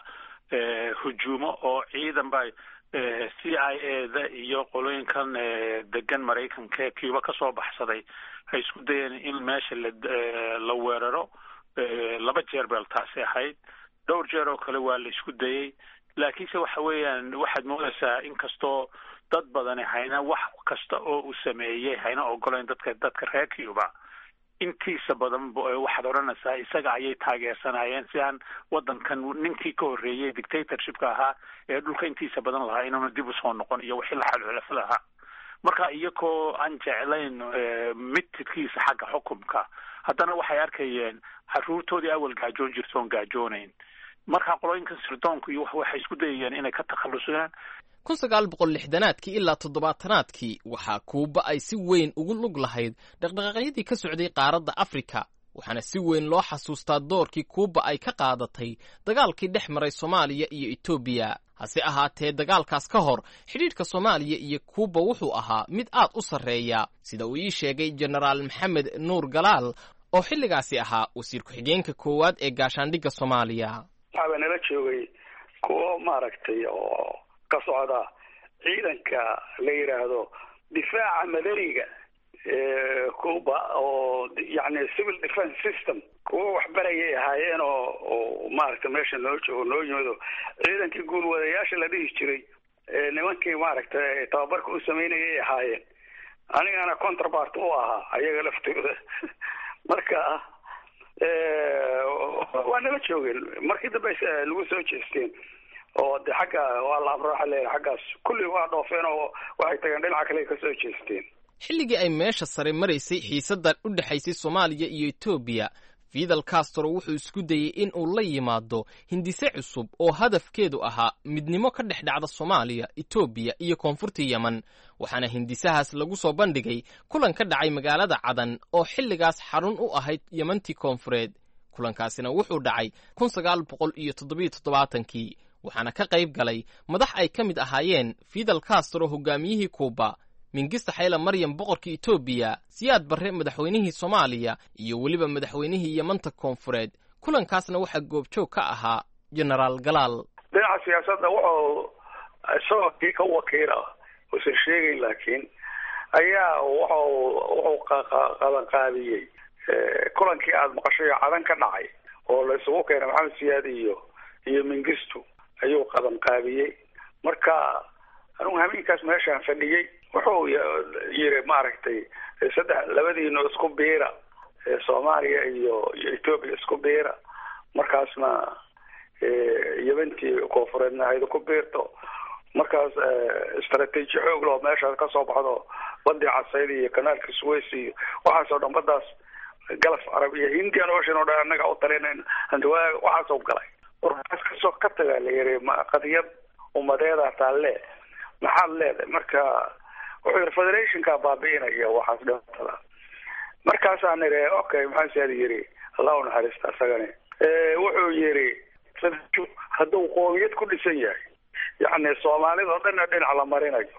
hujuumo oo ciidan ba c i a da iyo qolooyinkan degan maraykanka ee cuba ka soo baxsaday hay isku dayeen in meesha la la weeraro. laba jeer beel taasi ahayd, dhowr jeer oo kale waa la isku dayey, laakiinse waxa weeyaan waxaad moodaysaa in kastoo dad badani hayna wax kasta oo uu sameeyey hayna ogolayn dadka dadka reer cuba intiisa badan waxaad odhanaysaa isaga ayay taageersanayeen si aan waddankan ninkii ka horreeyey dictatorshipka ahaa ee dhulka intiisa badan lahaa inuuna dib usoo noqon iyo wixii la xalxulafada ahaa. marka iyagoo aan jeclayn midkiisa xagga xukumka haddana waxay arkayeen caruurtoodii awal gaajoon jirtoon gaajoonayn. marka qolooyinkan sirdoonku iyo waxay isku dayayeen inay ka takhalusaan. kun sagaal boqol lixdanaadkii ilaa toddobaatanaadkii waxaa kuuba ay si weyn ugu lug lahayd dhaqdhaqaaqyadii ka socday qaaradda afrika, waxaana si weyn loo xasuustaa doorkii kuuba ay ka qaadatay dagaalkii dhex maray soomaaliya iyo etoobiya. hase ahaatee dagaalkaas ka hor xidhiidhka soomaaliya iyo kuuba wuxuu ahaa mid aad u sarreeya, sida uu ii sheegay jenaraal maxamed nuur galaal oo xilligaasi ahaa wasiir ku-xigeenka koowaad ee gaashaandhigga soomaaliya. waxaa nala joogay kuwo maaragtay oo ka socda ciidanka la yidhaahdo difaaca madaniga ee kuuba oo yani civil defense system kuwo waxbarayay ahaayeen oo oo maaragtay meesha noo joogo noo yimado ciidankii guulwadayaasha la dhihi jiray nimankii maaragtay tababarka u samaynayay ahaayeen. anigana contrapart u ahaa ayaga laftooda. marka waa nala joogeen markii dambe lagu soo jeesteen oo de xagga waa la amro waxa leeyahay xaggaas kulli waa dhoofeen oo waxay tageen dhinaca kale ka soo jeesteen. xilligii ay meesha sare maraysay xiisadda u dhaxaysay Soomaaliya iyo Itoobiya, Fidel Castro wuxuu isku dayay in uu la yimaado hindise cusub oo hadafkeedu ahaa midnimo ka dhex dhacda Soomaaliya, Itoobiya iyo Koonfurta Yemen, waxaana hindisahaas lagu soo bandhigay kulan ka dhacay magaalada Cadan oo xilligaas xarun u ahayd Yementii Koonfureed. kulankaasina wuxuu dhacay kun sagaal boqol iyo toddoba iyo toddobaatan-kii, waxaana ka qayb galay madax ay ka mid ahaayeen Fidel Castro hogaamiyihii Kuuba, Mengistu Haile Mariam boqorkii Itoobiya, Siyaad Barre madaxweynihii Soomaaliya iyo weliba madaxweynihii Yemanta Koonfureed. kulankaasna waxaa goobjoog ka ahaa Generaal Galaal. dhinaca siyaasadda wuxuu isagoo kii ka wakiila uusan sheegayn, laakiin ayaa wuxuu qaban qaadiyey kulankii aada maqashay Cadan ka dhacay oo la isugu keenay Maxamed Siyaad iyo iyo Mengistu ayuu qaban qaadiyey. marka anigu habeenkaas meeshaan fadhiyey wuxuu yiri maaragtay saddex labadiina isku beera Soomaaliya iyo Itoobiya isku beera, markaasna Yementii Koonfureedna ay ku beerto, markaas istaraatiiji xoog loo meesha ka soo baxdo badda Casayda iyo kanaalka Suez iyo waxaas oo dhan badaas Gulf Arabiya Indian Ocean oo dhan anaga u tareeneen handawaa waxaas oo galay. warkaas ka soo ka tagay la yiri ma qadiyad umadeeda taalle maxaad leedahay. marka wuxuu yiri federationka baabiinaya waxaas dhawtada. markaas aan yiri okay maxaa siyaad yiri Allahu naxariista asagane ee wuxuu yiri hadduu qoomiyad ku dhisan yahay, yacni Soomaalida oo dhan dhinac la marinayo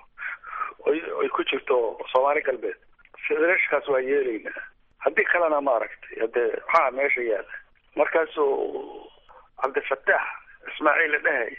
ay ku jirto Soomaali galbeed, federationkaas waa yeelaynaa, haddii kalena maaragtay hadee waxaa meesha yaala. markaasuu Cabdifataax Ismaaciil dhahay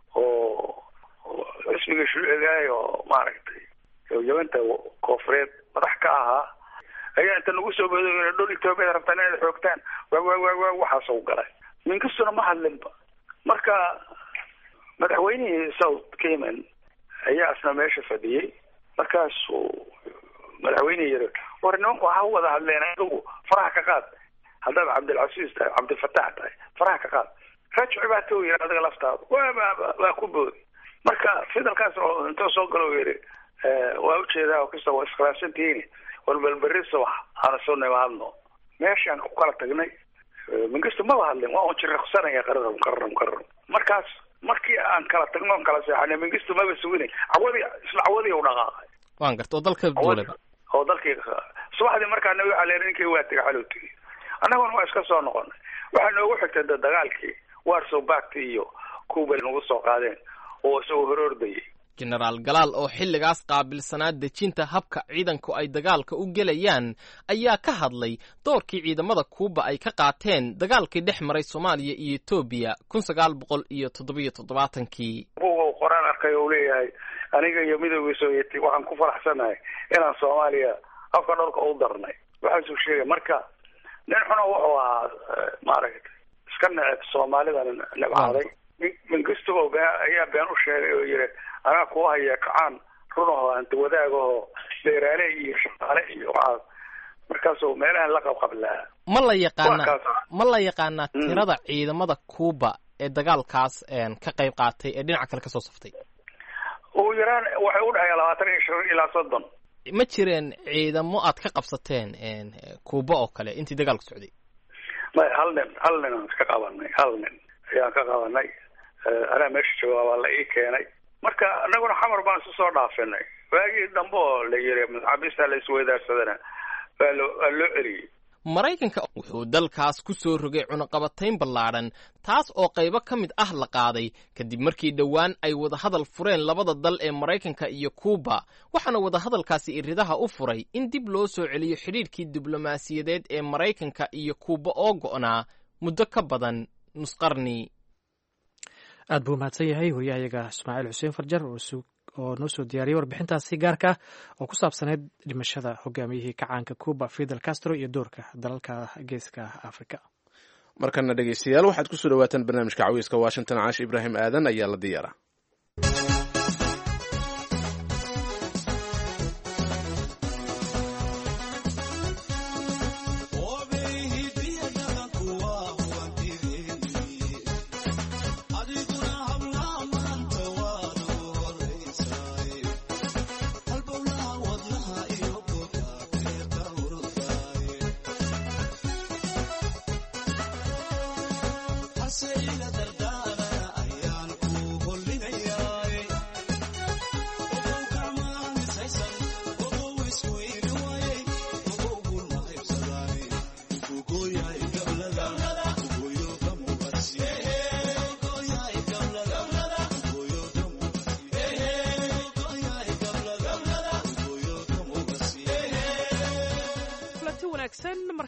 oo ismiga shuucigay oo maaragtay Yemanta Koonfureed madax ka ahaa ayaa inta lagu soo boodayay dhul Itoobiya rabtaan inay xoogtaan waxaa soo galay. Mengistuna ma hadlinba. marka madaxweynihii South Cayman ayaa asna meesha fadhiyey. markaasuu madaxweynihii yiri war nimanku waxa wada hadleen adigu faraha ka qaad, haddaad Cabdilcasiis tahay Cabdifataax tahay faraha ka qaad, rajci baa tuu yiri adiga laftaada waa ku boodi. marka Fidel Castro intuu soo galo yiri waa ujeedaa oo kasta waa iskhilaafsantihiin walbalbariso aan soo nimaadno. meeshaan ku kala tagnay Mengistu ma hadlin, waa uu jiraqsanaya qaran qaran qaran. markaas markii aan kala tagno aan kala seexanay Mengistu ma basuunay awadi isla awadi u dhaqaaqay. waan garto dalka dowladda oo dalkii subaxdii markaan waxa leeyahay ninkii waa tagay xaluuti annaguna waa iska soo noqonay. waxa noogu xigtay dagaalkii Warsaw Pact iyo Kuuba nagu soo qaadeen oo soo horordayay. Generaal Galaal oo xilligaas qaabilsanaa dejinta habka ciidanku ay dagaalka u gelayaan ayaa ka hadlay doorkii ciidamada Kuuba ay ka qaateen dagaalkii dhex maray Soomaaliya iyo Itoobiya kun sagaal boqol iyo toddoba iyo toddobaatan-kii. uu qoraan arkay oo leeyahay aniga iyo midowga Soomaaliyeed waxaan ku faraxsanahay inaan Soomaaliya afka dhulka u darnay. waxaan soo sheegay marka nin xuna wuxuu ahaa maaragtay iska neceb Soomaalida nabcaday. Mengistu ayaa been u sheegay oo yiri anaa ku haya kacaan runaho anta wadaagaho beeraley iyo shaqaale iyo waxa. markaasoo meelaha la qabqablaa ma la yaqaana ma la yaqaana tirada ciidamada Kuuba ee dagaalkaas ka qayb qaatay ee dhinaca kale ka soo saftay. oo yaraan waxay u dhahay labaatan iyo shan ilaa soddon. ma jireen ciidamo aad ka qabsateen een Kuuba oo kale intii dagaalku socday? ma hal nin hal nin aan ka qabanay hal nin ayaan ka qabanay. anaa meesha jawaab la ii keenay. marka anaguna xamar baan soo dhaafinay. waagii dambe oo la yiri maxaabiista la isweydaarsadana waa loo eriyay. Maraykanka wuxuu dalkaas ku soo rogay cunaqabatayn ballaaran, taas oo qaybo ka mid ah la qaaday kadib markii dhowaan ay wada hadal fureen labada dal ee Maraykanka iyo Kuuba. waxaana wada hadalkaasi iridaha u furay in dib loo soo celiyo xiriirkii diblomaasiyadeed ee Maraykanka iyo Kuuba oo go'naa muddo ka badan nus qarni. aad buu mahadsan yahay wariyahayaga Ismaaciil Xuseen Farjar oo noo soo diyaariyay warbixintaasi gaarka oo ku saabsaneyd dhimashada hogaamiyihii kacaanka Kuuba Fidel Castro iyo doorka dalalka geeska Afrika. markana dhegeystayaal waxaad ku soo dhawaataan barnaamijka Caweyska Washington. Caash Ibrahim Aadan ayaa la diyaara.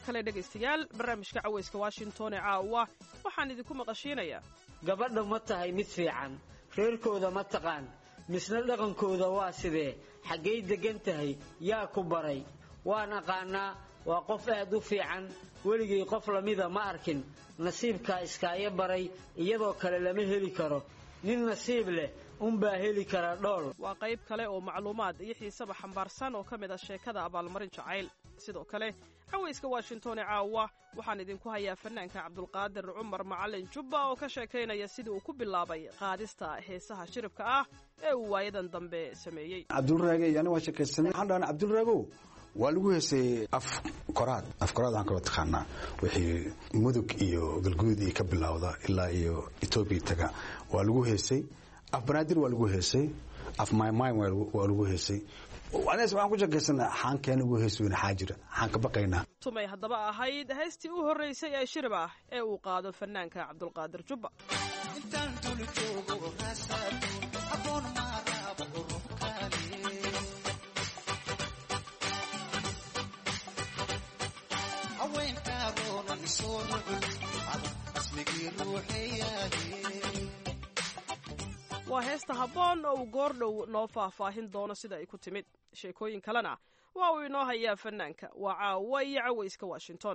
kale dhegaystayaal barnaamijka cawayska washington ee caawa waxaan idinku maqashiinayaa gabadha ma tahay mid fiican reerkooda ma taqaan misna dhaqankooda waa sidee xaggay degan tahay yaa ku baray waan aqaanaa waa qof aad u fiican weligay qof lamida ma arkin nasiibkaa iskaayo baray iyadoo kale lama heli karo nin nasiib leh unbaa heli kara dhool waa qayb kale oo macluumaad iyo xiisaba xambaarsan oo ka mid ah sheekada abaalmarin jacayl sidoo kale cawayska washington ee caawa waxaan idinku hayaa fanaanka cabdulqaadir cumar macalin jubba oo ka sheekaynaya sidii uu ku bilaabay qaadista heesaha shiribka ah ee uu waayadan dambe sameeyey cabdulraage yani waa sheekaysanay waxaan dhahnay cabdulraagow waa lagu heesay af koraad af koraad aan kala taqaanaa wixii mudug iyo galguud iyo ka bilowda ilaa iyo Ethiopia taga waa lagu heesay af banaadir waa lagu heesay af maymay waa lagu heesay wanaas waxaan ku sheekaysanaa xaankeena ugu heesayna xaajira xaan ka baqaynaa tumay haddaba ahayd heestii u horeysay ee shirib ah ee uu qaado fanaanka cabdulqaadir jubba intaan dul joogo raasado aboon maaraba ruuxkaani haweenkaagoona isoo nucul asmigii ruuxeeyaaye waa heesta habboon oo uu goordhow noo faahfaahin doono sida ay ku timid sheekooyin kalena waa uu inoo hayaa fanaanka waa caawa iyo cawayska washington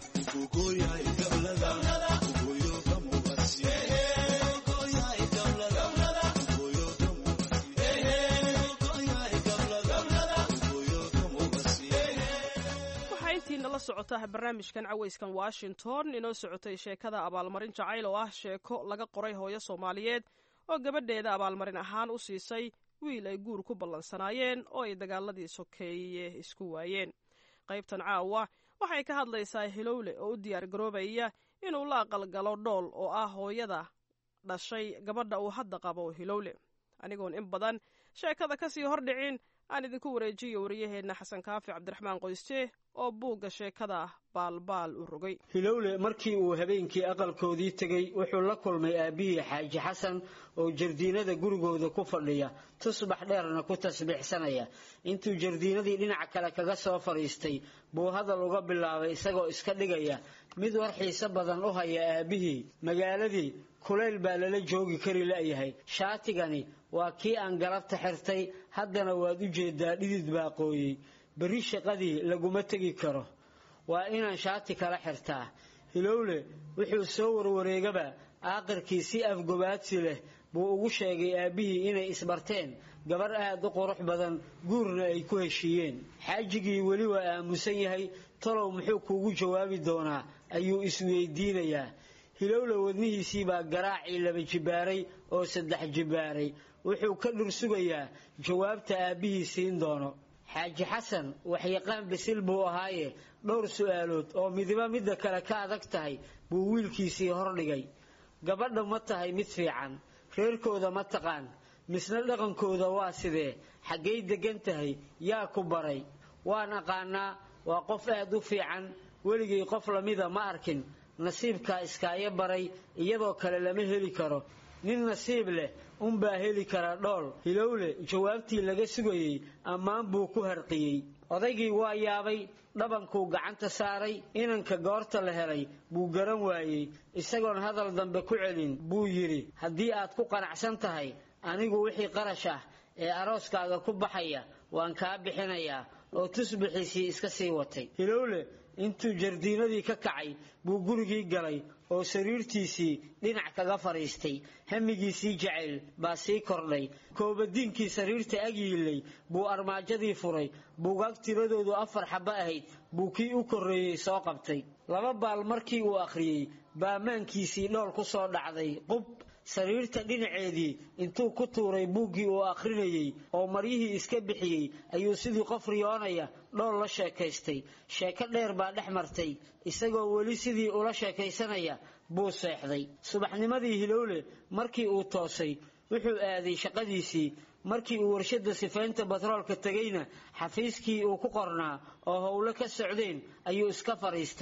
waxaa intiina la socota barnaamijkan cawayskan washington inoo socotay sheekada abaalmarin jacayl oo ah sheeko laga qoray hooyo soomaaliyeed oo gabadheeda abaalmarin ahaan u siisay wiil ay guur ku ballansanaayeen oo ay dagaaladii sokeeye isku waayeen qaybtan caawa waxay ka hadlaysaa hilowle oo u diyaar garoobaya inuu la aqalgalo dhool oo ah hooyada dhashay gabadha uu hadda qabo hilowle anigoon in badan sheekada ka sii hordhicin aan idinku wareejiyo wariyaheenna xasan kaafi cabdiraxmaan qoyste oo buugga sheekada baalbaal u rogay hilowle markii uu habeenkii aqalkoodii tegey wuxuu la kulmay aabbihii xaaji xasan oo jardiinada gurigooda ku fadhiya tusbax dheerna ku tasbiixsanaya intuu jardiinadii dhinac kale kaga soo fadhiistay buu hadal uga bilaabay isagoo iska dhigaya mid war xiiso badan u haya aabbihii magaaladii kulayl baa lala joogi kari la'yahay shaatigani waa kii aan galabta xirtay haddana waad u jeedaa dhidid baa qooyey berri shaqadii laguma tegi karo waa inaan shaati kala xirtaa hilowle wuxuu soo warwareegaba aaqirkii si afgobaadsi leh buu ugu sheegay aabbihii inay isbarteen gabar aad u qurux badan guurna ay ku heshiiyeen xaajigii weli waa aamusan yahay talow muxuu kuugu jawaabi doonaa ayuu isweydiinayaa hilowle wadnihiisii baa garaacii laba jibaaray oo saddex jibaaray wuxuu ka dhur sugayaa jawaabta aabbihii siin doono xaaji xasan waxyaqaan bisil buu ahaaye dhowr su'aalood oo midiba midda kale ka adag tahay buu wiilkiisii hordhigay gabadha ma tahay mid fiican reerkooda ma taqaan misna dhaqankooda waa sidee xaggay degan tahay yaa ku baray waan aqaanaa waa qof aad u fiican weligay qof lamida ma arkin nasiibkaa iskaayo baray iyadoo kale lama heli karo nin nasiib leh unbaa heli kara dhool hilowle jawaabtii laga sugayey ammaan buu ku harqiyey odaygii waa yaabay dhabankuu gacanta saaray inanka goorta la helay buu garan waayey isagoon hadal dambe ku celin buu yidhi haddii aad ku qanacsan tahay anigu wixii qarash ah ee arooskaaga ku baxaya waan kaa bixinayaa oo tusbixiisii iska sii watay hilowle intuu jardiinadii ka kacay buu gurigii galay oo sariirtiisii dhinac kaga fadhiistay hamigiisii jacayl baa sii kordhay koobadiinkii sariirta ag yiillay buu armaajadii furay buugaag tiradoodu afar xabbo ahayd buu kii u korreeyey soo qabtay laba baal markii uu akhriyey baamaankiisii dhool ku soo dhacday qub sariirta dhinaceedii intuu ku tuuray buuggii uu akhrinayey oo maryihii iska bixiyey ayuu sidii qof riyoonaya dhool la sheekaystay sheeko dheer baa dhex martay isagoo weli sidii ula sheekaysanaya buu seexday subaxnimadii hilowle markii uu toosay wuxuu aaday shaqadiisii markii uu warshada sifaynta batroolka tegayna xafiiskii uu ku qornaa oo howlo ka socdeen ayuu iska fadhiistay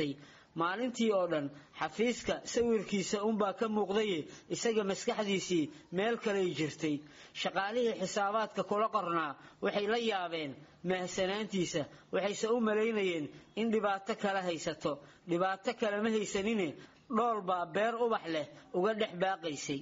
maalintii oo dhan xafiiska sawirkiisa unbaa ka muuqday isaga maskaxdiisii meel kale jirtay shaqaalihii xisaabaadka kula qornaa waxay la yaabeen mahsanaantiisa waxayse u maleynayeen in dhibaato kala haysato dhibaato kale ma haysanine dhool baa beer ubax leh uga dhex baaqaysay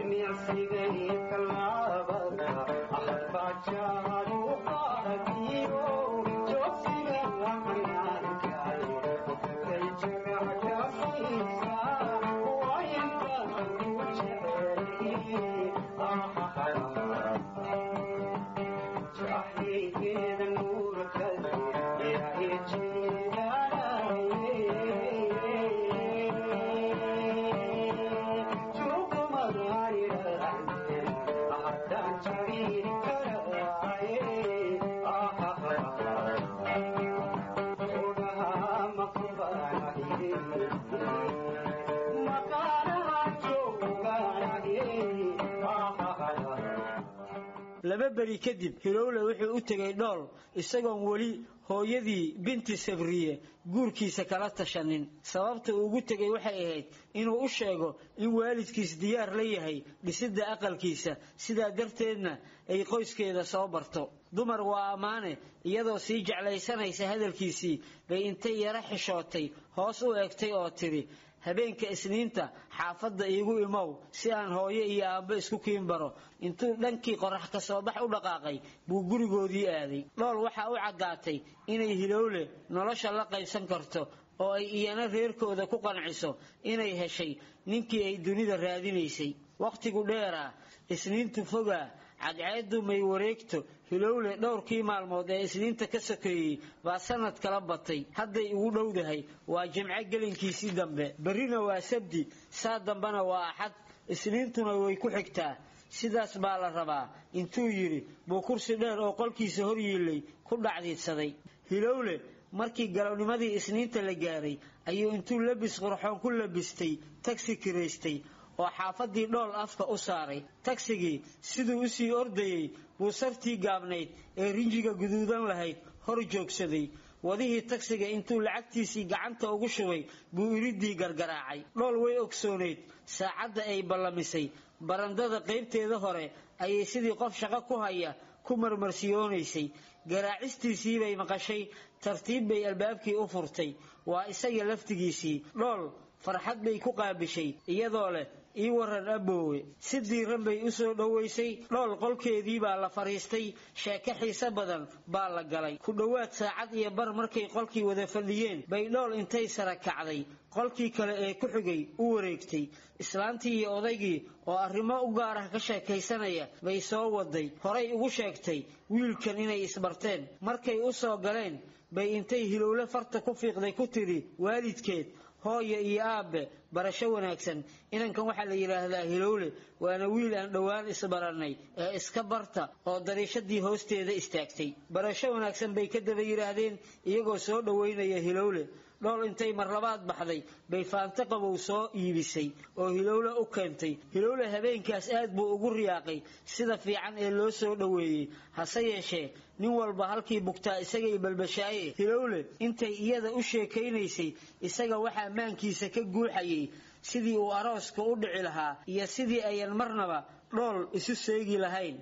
laba bari kadib Hilowle wuxuu u tagay dhool isagoon wali hooyadii binti Sabriye guurkiisa kala tashanin sababta uu ugu tagay waxay ahayd inuu u sheego in waalidkiis diyaar la yahay dhisidda aqalkiisa sida darteedna ay qoyskeeda soo barto dumar waa amaane iyadoo sii jeclaysanaysa hadalkiisii bay intay yara xishootay hoos u eegtay oo tiri habeenka isniinta xaafadda iigu imow si aan hooyo iyo aabbo isku kiin baro intuu dhankii qorax ka soo bax u dhaqaaqay buu gurigoodii aaday dhool waxa uu cadaatay inay Hilowle nolosha la qaybsan karto oo ay iyana reerkooda ku qanciso inay heshay ninkii ay dunida raadinaysay waqtigu dheera isniintu foga cadceedu may wareegto Hilowle dhowrkii maalmood ee isniinta ka sokeeyay waa sanad kala batay hadday ugu dhowdahay waa jimce gelinkiisii dambe barina waa sabti saa dambana waa axad isniintuna way ku xigtaa sidaas baa la rabaa intuu yiri buu kursi dheer oo qolkiisa hor yiilay ku dhacdiidsaday Hilowle markii galownimadii isniinta la gaaray ayuu intuu labis qurxoon ku labistay taxi kireystay oo xaafadii dhool afka u saaray taxigii siduu u sii ordayay buu sartii gaabnayd ee rinjiga guduudan lahayd hor joogsaday wadihii taxiga intuu lacagtiisii gacanta ugu shubay buu iridii gargaraacay dhool way ogsooneed saacadda ay ballamisay barandada qaybteeda hore ayay sidii qof shaqo ku haya ku marmarsiyoonaysay garaacistiisii bay maqashay tartiib bay albaabkii u furtay waa isaga laftigiisii dhool farxad bay ku qaabishay iyadoo leh ii waran aboowe si diiran bay u soo dhaweysay dhool qolkeedii baa la fariistay sheeko xiiso badan baa la galay ku dhawaad saacad iyo bar markay qolkii wada fadhiyeen bay dhool intay sara kacday qolkii kale ee ku xigay u wareegtay islaantii iyo odaygii oo arrimo u gaar ah ka sheekaysanaya bay soo waday horay ugu sheegtay wiilkan inay isbarteen markay u soo galeen bay intay Hilowle farta ku fiiqday ku tiri waalidkeed hooyo iyo aabe barasho wanaagsan inankan waxa la yiraahdaa Hilowle waana wiil aan dhawaan isbaranay ee iska barta oo dariishadii hoosteeda istaagtay barasho wanaagsan bay ka daba yiraahdeen iyagoo soo dhaweynaya Hilowle dhool intay mar labaad baxday bay faanta qabow soo iibisay oo Hilowle u keentay Hilowle habeenkaas aad buu ugu riyaaqay sida fiican ee loo soo dhaweeyay hase yeeshee nin walba halkii bugtaa isaga ibalbashaaye Hilowle intay iyada u sheekaynaysay isaga waxa maankiisa ka guuxayay sidii uu arooska u dhici lahaa iyo sidii ayan marnaba dhool isu seegi lahayn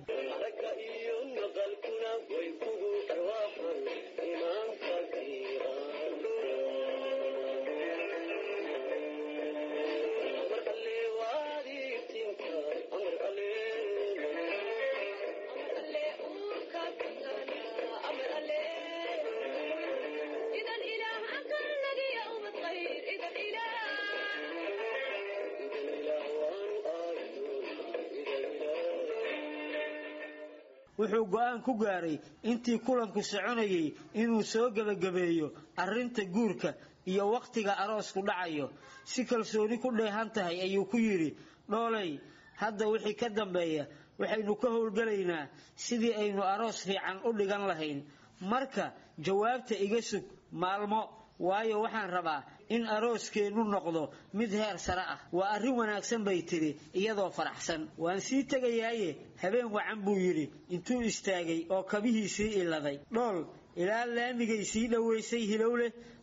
wuxuu go'aan ku gaaray intii kulanku soconayay inuu soo gabagabeeyo arrinta guurka iyo waqtiga aroosku dhacayo si kalsooni ku dheehan tahay ayuu ku yiri dhoolay hadda wixii ka dambeeya waxaynu ka howlgalaynaa sidii aynu aroos fiican u dhigan lahayn marka jawaabta iga sug maalmo waayo waxaan rabaa in arooskeenu noqdo mid heer sare ah waa arrin wanaagsan bay tiri iyadoo faraxsan waan sii tagayaaye habeen wacan buu yiri intuu istaagay oo kabihiisii iladay dhool ilaa laamigay sii dhaweysay Hilowle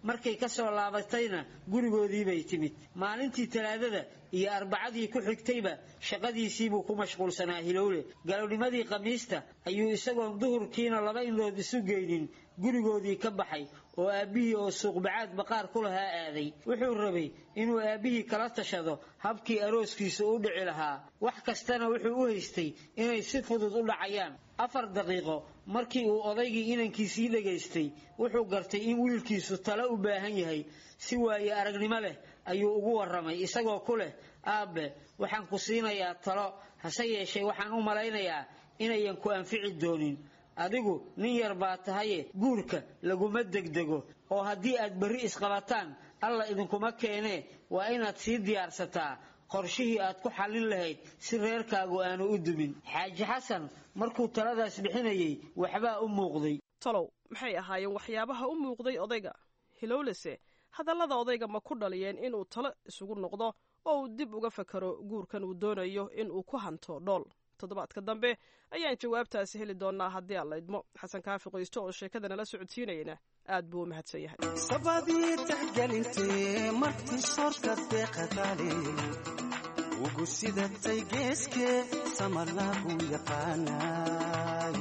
markay ka soo laabatayna gurigoodii bay timid maalintii talaadada iyo arbacadii ku xigtayba shaqadiisiibuu ku mashquulsanaa Hilowle galownimadii khamiista ayuu isagoon duhurkiina laba indhood isu geynin gurigoodii ka baxay oo aabihii oo suuqbacaad baqaar ku lahaa aaday wuxuu rabay inuu aabihii kala tashado habkii arooskiisa u dhici lahaa wax kastana wuxuu u haystay inay si fudud u dhacayaan afar daqiiqo markii uu odaygii inankiisii dhageystay wuxuu gartay in wiilkiisu talo u baahan yahay si waaye aragnimo leh ayuu ugu waramay isagoo ku leh aabe waxaan ku siinayaa talo hase yeeshee waxaan u malaynayaa inayan ku anfici doonin adigu nin yar baa tahaye guurka laguma degdego oo haddii aad berri isqabataan alla idinkuma keenee waa inaad sii diyaarsataa qorshihii aad ku xallin lahayd si reerkaagu aanu u dumin xaaji xasan markuu taladaas bixinayay waxbaa u muuqday talow maxay ahaayeen waxyaabaha u muuqday odayga Hilowlese hadallada odayga ma ku dhaliyeen inuu talo isugu noqdo oo uu dib uga fakaro guurkan uu doonayo inuu ku hanto dhool toddobaadka dambe ayaan jawaabtaasi heli doonaa haddii alla idmo xasan kaafi qoysto oo sheekada nala socodsiinayna aad buu u mahadsan yahay sabadii taxgelintee markii soorka deeqadaale ugu sidatay geeskee sama lagu yaqaanaay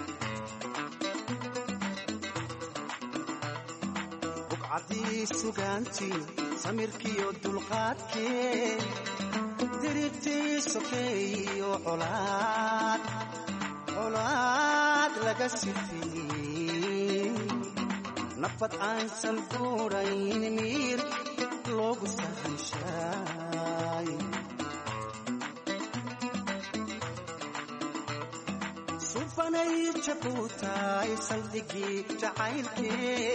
bugcadii sugaantii samirkiiyo dulqaadkee dirigtii sokeeyo colaad colaad laga sifiyey nafad aansan duurayn miir loogu sahanshaay sufanay jabuutaay saldhigii jacaylkee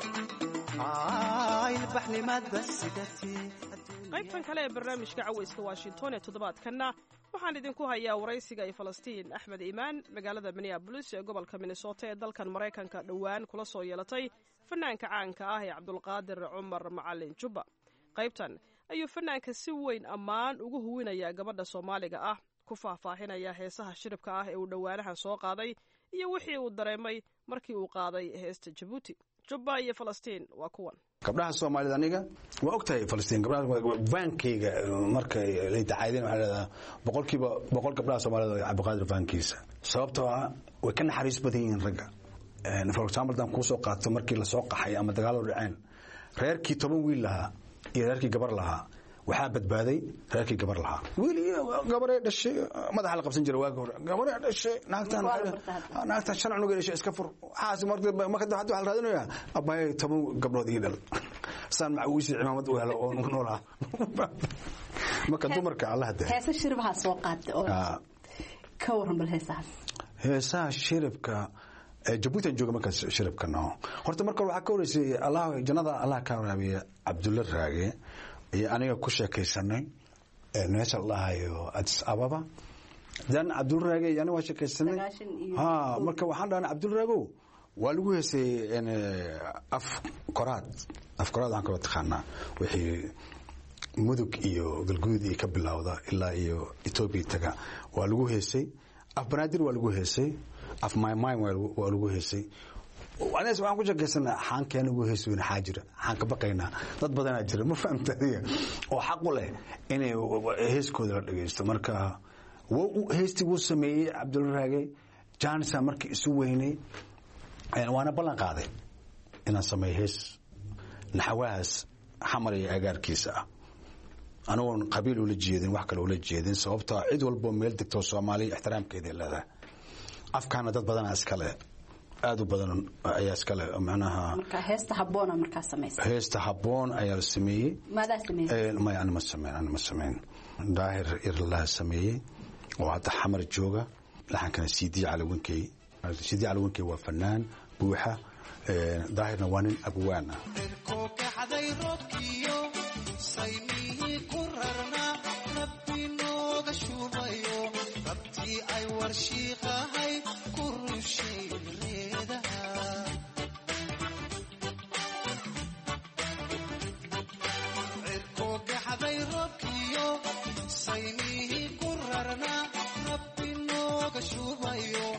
ilbaxnimada sidatee qaybtan kale ee barnaamijka cawayska washington ee toddobaadkanna waxaan idinku hayaa waraysiga ay falastiin axmed iimaan magaalada minneabolis ee gobolka minnesota ee dalkan maraykanka dhowaan kula soo yeelatay fanaanka caanka ah ee cabdulqaadir cumar macalin jubba qaybtan ayuu fanaanka si weyn ammaan ugu huwinayaa gabadha soomaaliga ah ku faahfaahinaya heesaha shiribka ah ee uu dhowaanahan soo qaaday iyo wixii uu dareemay markii uu qaaday heesta jabuuti jubba iyo falastiin waa kuwan gabdhaha Soomaalida aniga waa ogtahay Falastiin gabdhaha vankeyga markay la tacaydeen waxa la boqolkiiba boqol gabdhaha Soomaalida Cabdiqaadir vankiisa sababtoo ah way ka naxariis badan yihiin ragga ee for example dan ku soo qaato markii la soo qaxay ama dagaal u dhaceen reerkii toban wiil lahaa iyo reerkii gabar lahaa waxaa badbaaday reerkii gabar lahaa wiil iyo gabar ay dhashay madaxa la qabsan jiray waagi hore gabar ay dhashay naagtan naagtan shan cunug ay dhashay iska fur waxaas markii marka dad waxa la raadinayaa abay toban gabdhood ii dhal san macawiisi cimaamad u helo oo noolaa marka dumarka Allah hada heesa shirbaha soo qaatay oo ka waran bal heesaha heesaha shiribka Jabuuti jooga marka shiribka no horta marka waxa ka horeysay Allah jannada Allah ka waraabiya Abdullah Raage iyo aniga ku sheekaysanay ee meesha Allah iyo Addis Ababa dan Abdul Raage yani waa sheekaysanay ha marka waxaan dhahnay Abdul Raage waa lagu heesay in af qoraad af qoraad aan kala taqaana wixii mudug iyo galguud iyo ka bilowda ilaa iyo Ethiopia taga waa lagu heesay af banaadir waa lagu heesay af my mind waa lagu heesay wanaas waxaan ku sheekaysanaa xaankeena ugu heesayna xaajira xaan ka baqaynaa dad badan ayaa jira ma fahamtay oo xaq u leh inay heeskooda la dhageysto marka wuu heesti wuu sameeyay Abdul Raage Jansa markii isu weynay waana ballan qaaday inaan sameeyo hees naxwaas xamar iyo agaarkiisa ah anagoon qabiil ula jeedin wax kale ula jeedin sababtoo cid walba meel degto Soomaali ixtiraamkeeda leedahay afkaana dad badan iska leh aad u badan ayaa iska leh macnaha marka heesta haboon marka sameeyay heesta haboon ayaa sameeyay maada sameeyay ma aan ma sameeyay aan ma sameeyay daahir irla sameeyay oo hada xamar jooga laxan kana Sidi Calawinkay Sidi Calawinkay waa fanaan buuxa daahirna waa nin abwaana ko ka haday roobkiyo sayni kurarna rabbi nooga shubayo rabti ay warshiqahay kurushay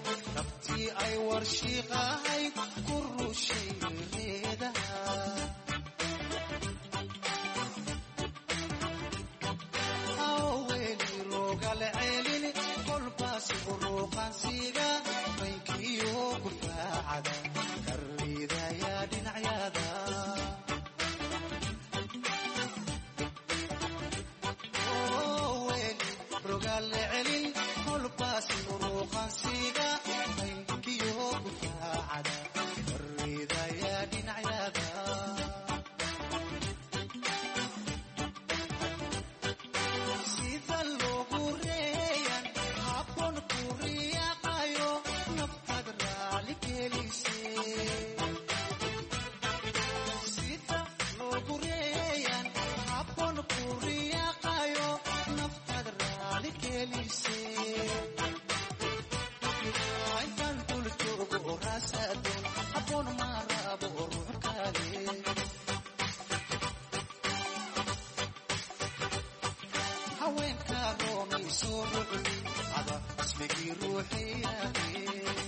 ay warshiqahay kurushay leedahay isoo rucdi ada ismigii ruuxiyahe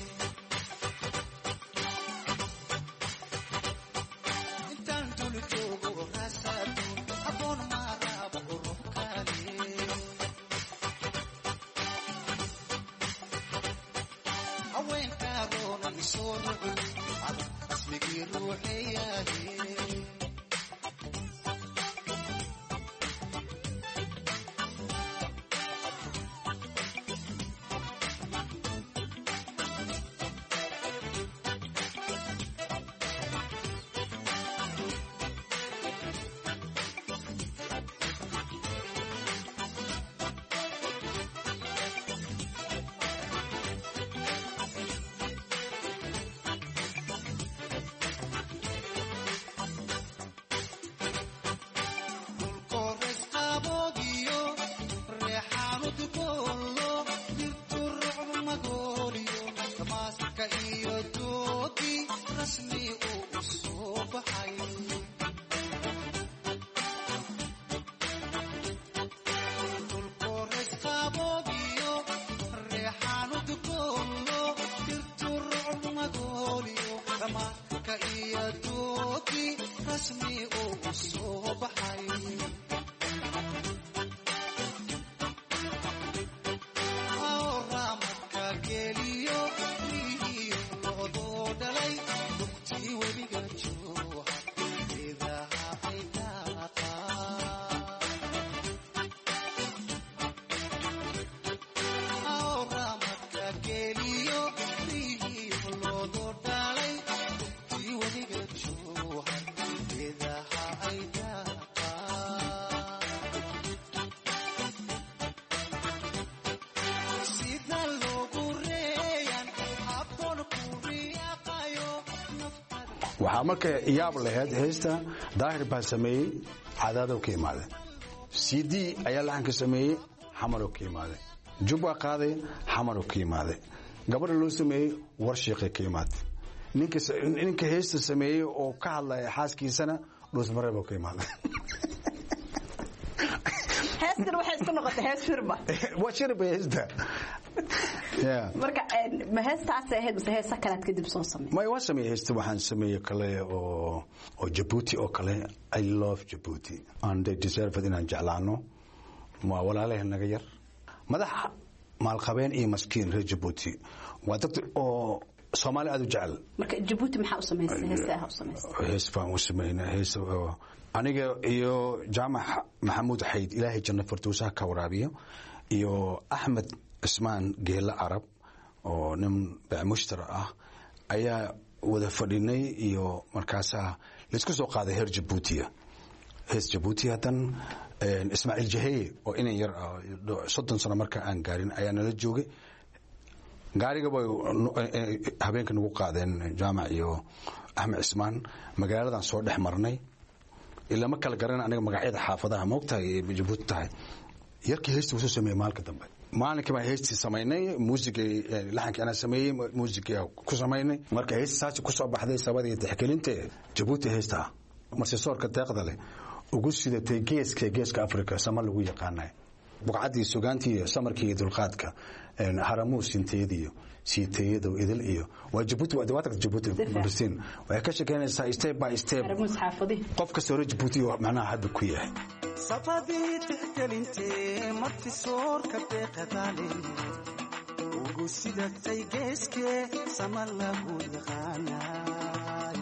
intaan dul joogo rasaadu aboon maaraaba ururkaale haweenkaadoona isoo rucdi ada ismigii ruuxiyahe waxaa marka yaab lahayd heesta daahir baa sameeyey cadaadow ka imaade c d ayaa laxanka sameeyey xamarow ka imaade jub waa qaaday xamarow ka imaade gabadha loo sameeyey warshiiqay ka imaade ninka heesta sameeyey oo ka hadlaya xaaskiisana dhuusmareeboo ka imaade heestan waxay isku noqotay hees firba waa shirba heesta marka ma heestaas ahayd mise heesa kale aad kadib soo sameeyay ma waa sameeyay heesta waxaan sameeyay kale oo oo Djibouti oo kale I love Djibouti and they deserve it inaan jeclaano ma walaalahay naga yar madax maalqabeen iyo maskiin reer Djibouti waa dad oo Soomaali aad u jecel marka Djibouti maxaa u sameysay heesta u sameysay hees baan u sameeyay hees aniga iyo Jaamac Maxamuud Xayd Ilaahay janno firdawsaha ka waraabiyo iyo Axmed Ismaan Geela Arab oo nin baamushtara ah ayaa wada fadhinay iyo markaas la isku soo qaaday heer Djibouti hees Djibouti hadan Ismaaciil Jahaye oo inay yar soddon sano marka aan gaarin ayaa nala joogay gaariga way habeenka nagu qaadeen Jaamac iyo Axmed Ismaan magaaladan soo dhex marnay ilaa ma kala garan aniga magacyada xaafadaha moogtahay Djibouti tahay yarkii heesta wuxuu sameeyay maalka dambe maalinka ma heestii sameeynay muusiga laxanka ana sameeyay muusiga ku sameeynay marka heestaasi ku soo baxday sabadii tixgelinta Djibouti heesta marse soorka deeqda leh ugu sidatay geeska geeska Afrika sama lagu yaqaanay buqcadii sugaantii samarkii dulqaadka haramuus inteediyo siiteedo idil iyo waa Djibouti waa dawladda Djibouti bursin way ka shaqeynaysaa step by step haramuus xaafadi qofka soo Djibouti macnaha hadda ku yahay sabadii tixgelintee marti soorka deeqadaale ugu sidatay geeske sama lagu yaqaanay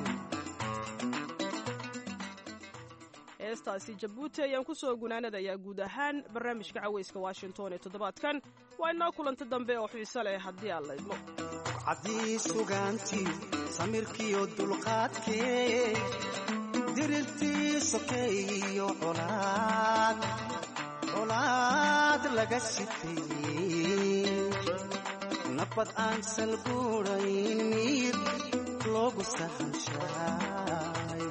heestaasi Djibouti ayaan ku soo gunaanadayaa guud ahaan barnaamijka cawayska Washington ee toddobaadkan waa inoo kulanta dambe oo xiiso leh haddii aan la idmo cadii sugaantii samirkiyo dulqaadkee dirirtii sokeeyo colaad colaad laga sitay nabad aan salguurayn miir loogu sahanshaay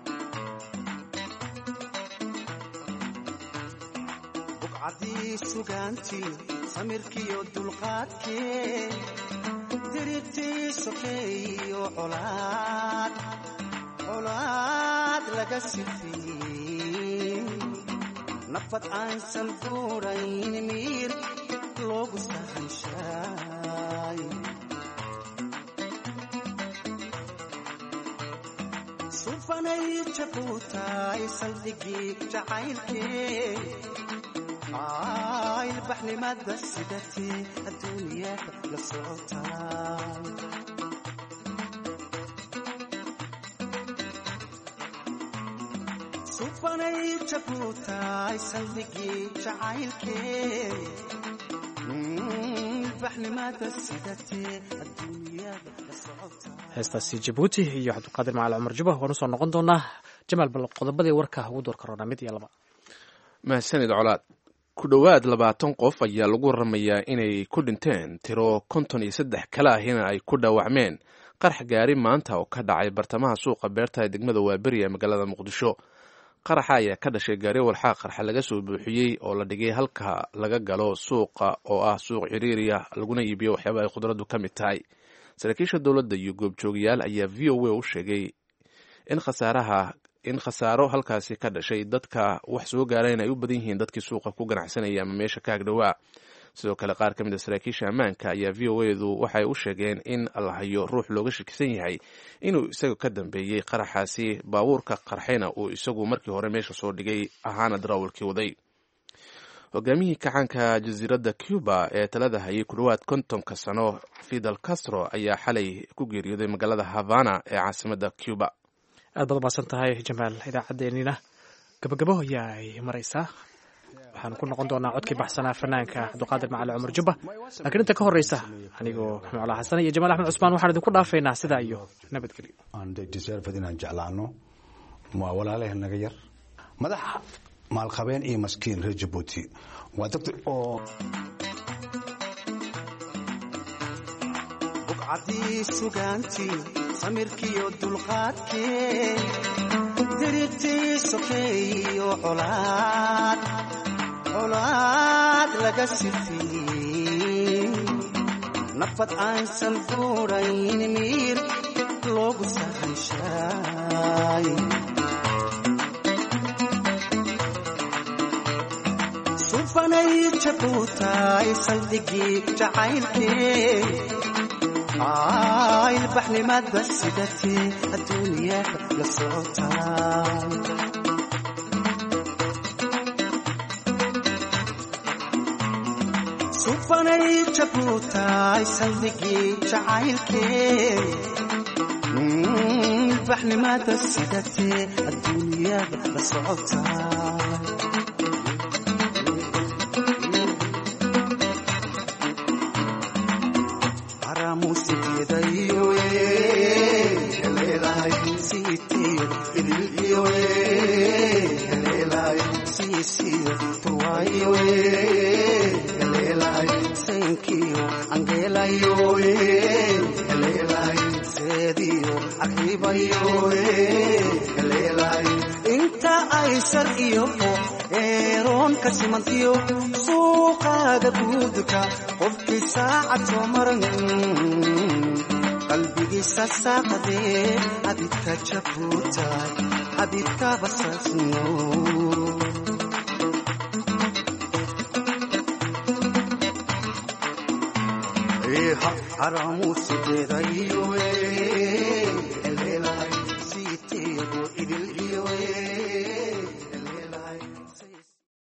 buqcadii sugaantii samirkiyo dulqaadkee dirirtii sokeeyo colaad colaad laga sifiyey nafad aansan guurayn miir loogu sahanshaay sufanay jabuutaay saldhigii jacaylkee ilbaxnimada sidatee adduunyada la socotaay sufanay jabuutaay saldhigii jacaylkee ilbaxnimada sidatee adduunyada la socotaay heestaasi jabuuti iyo cabdiqaadir macali cumar juba waan usoo noqon doonaa jamaal bal qodobadii warka ugu door karoona mid iyo laba mahadsanid colaad ku dhowaad labaatan qof ayaa lagu waramayaa inay ku dhinteen tiro konton iyo saddex kale ahina ay ku dhaawacmeen qarax gaari maanta oo ka dhacay bartamaha suuqa beerta ee degmada waaberi ee magaalada muqdisho qaraxa ayaa ka dhashay gaari walxaa qarxa laga soo buuxiyey oo la dhigay halka laga galo suuqa oo ah suuq ciriiriya laguna iibiyo waxyaaba ay khudraddu ka mid tahay saraakiisha dowladda iyo goobjoogayaal ayaa v o a u sheegay in khasaaraha in khasaaro halkaasi ka dhashay dadka wax soo gaareen ay u badan yihiin dadkii suuqa ku ganacsanaya ama meesha ka agdhowaa sidoo kale qaar ka mid a saraakiisha ammaanka ayaa v o edu waxay u sheegeen in la hayo ruux looga shakisan yahay inuu isaga ka dambeeyey qaraxaasi baabuurka qarxayna uu isagu markii hore meesha soo dhigay ahaana darawalkii waday hogaamiyihii kacaanka jasiiradda cuba ee talada hayay ku dhowaad kontonka sano fidel castro ayaa xalay ku geeriyooday magaalada havana ee caasimadda cuba aad baad umaasan tahay jamaal idaacaddeenina gabagabo ayaa ay maraysaa waxaan ku noqon doonaa codkii baxsanaa fanaanka cabdiqaadir macali cumar jubba laakiin inta ka horreysa anigoo maxmuud cala xasan iyo jamaal axmed cusmaan waxaan idinku dhaafaynaa sidaa iyo nabadgelyo deserved inaan jeclaano waa walaalaha naga yar madax maalqabeen iyo maskiin reer jabuuti waa dad oo buqcadii sugaantii samirkiiyo dulqaadkee dirirtii sokeeyo colaad colaad laga sifiyey nafad aansan guurayn miir loogu sahanshaay sufanay jabuutaay saldhigii jacaylkee ilbaxnimada sidatee adduunyada la socotaay sufanay jabuutaay saldhigii jacaylkee ilbaxnimada sidatee adduunyada la socotaay inta ay shar iyo eeroon ka simantiyo suuqaaga guudka qofkii saacad soo maran qalbigiisa saaqadee abidka jabuutaay abidka basaasno haramu sideedayo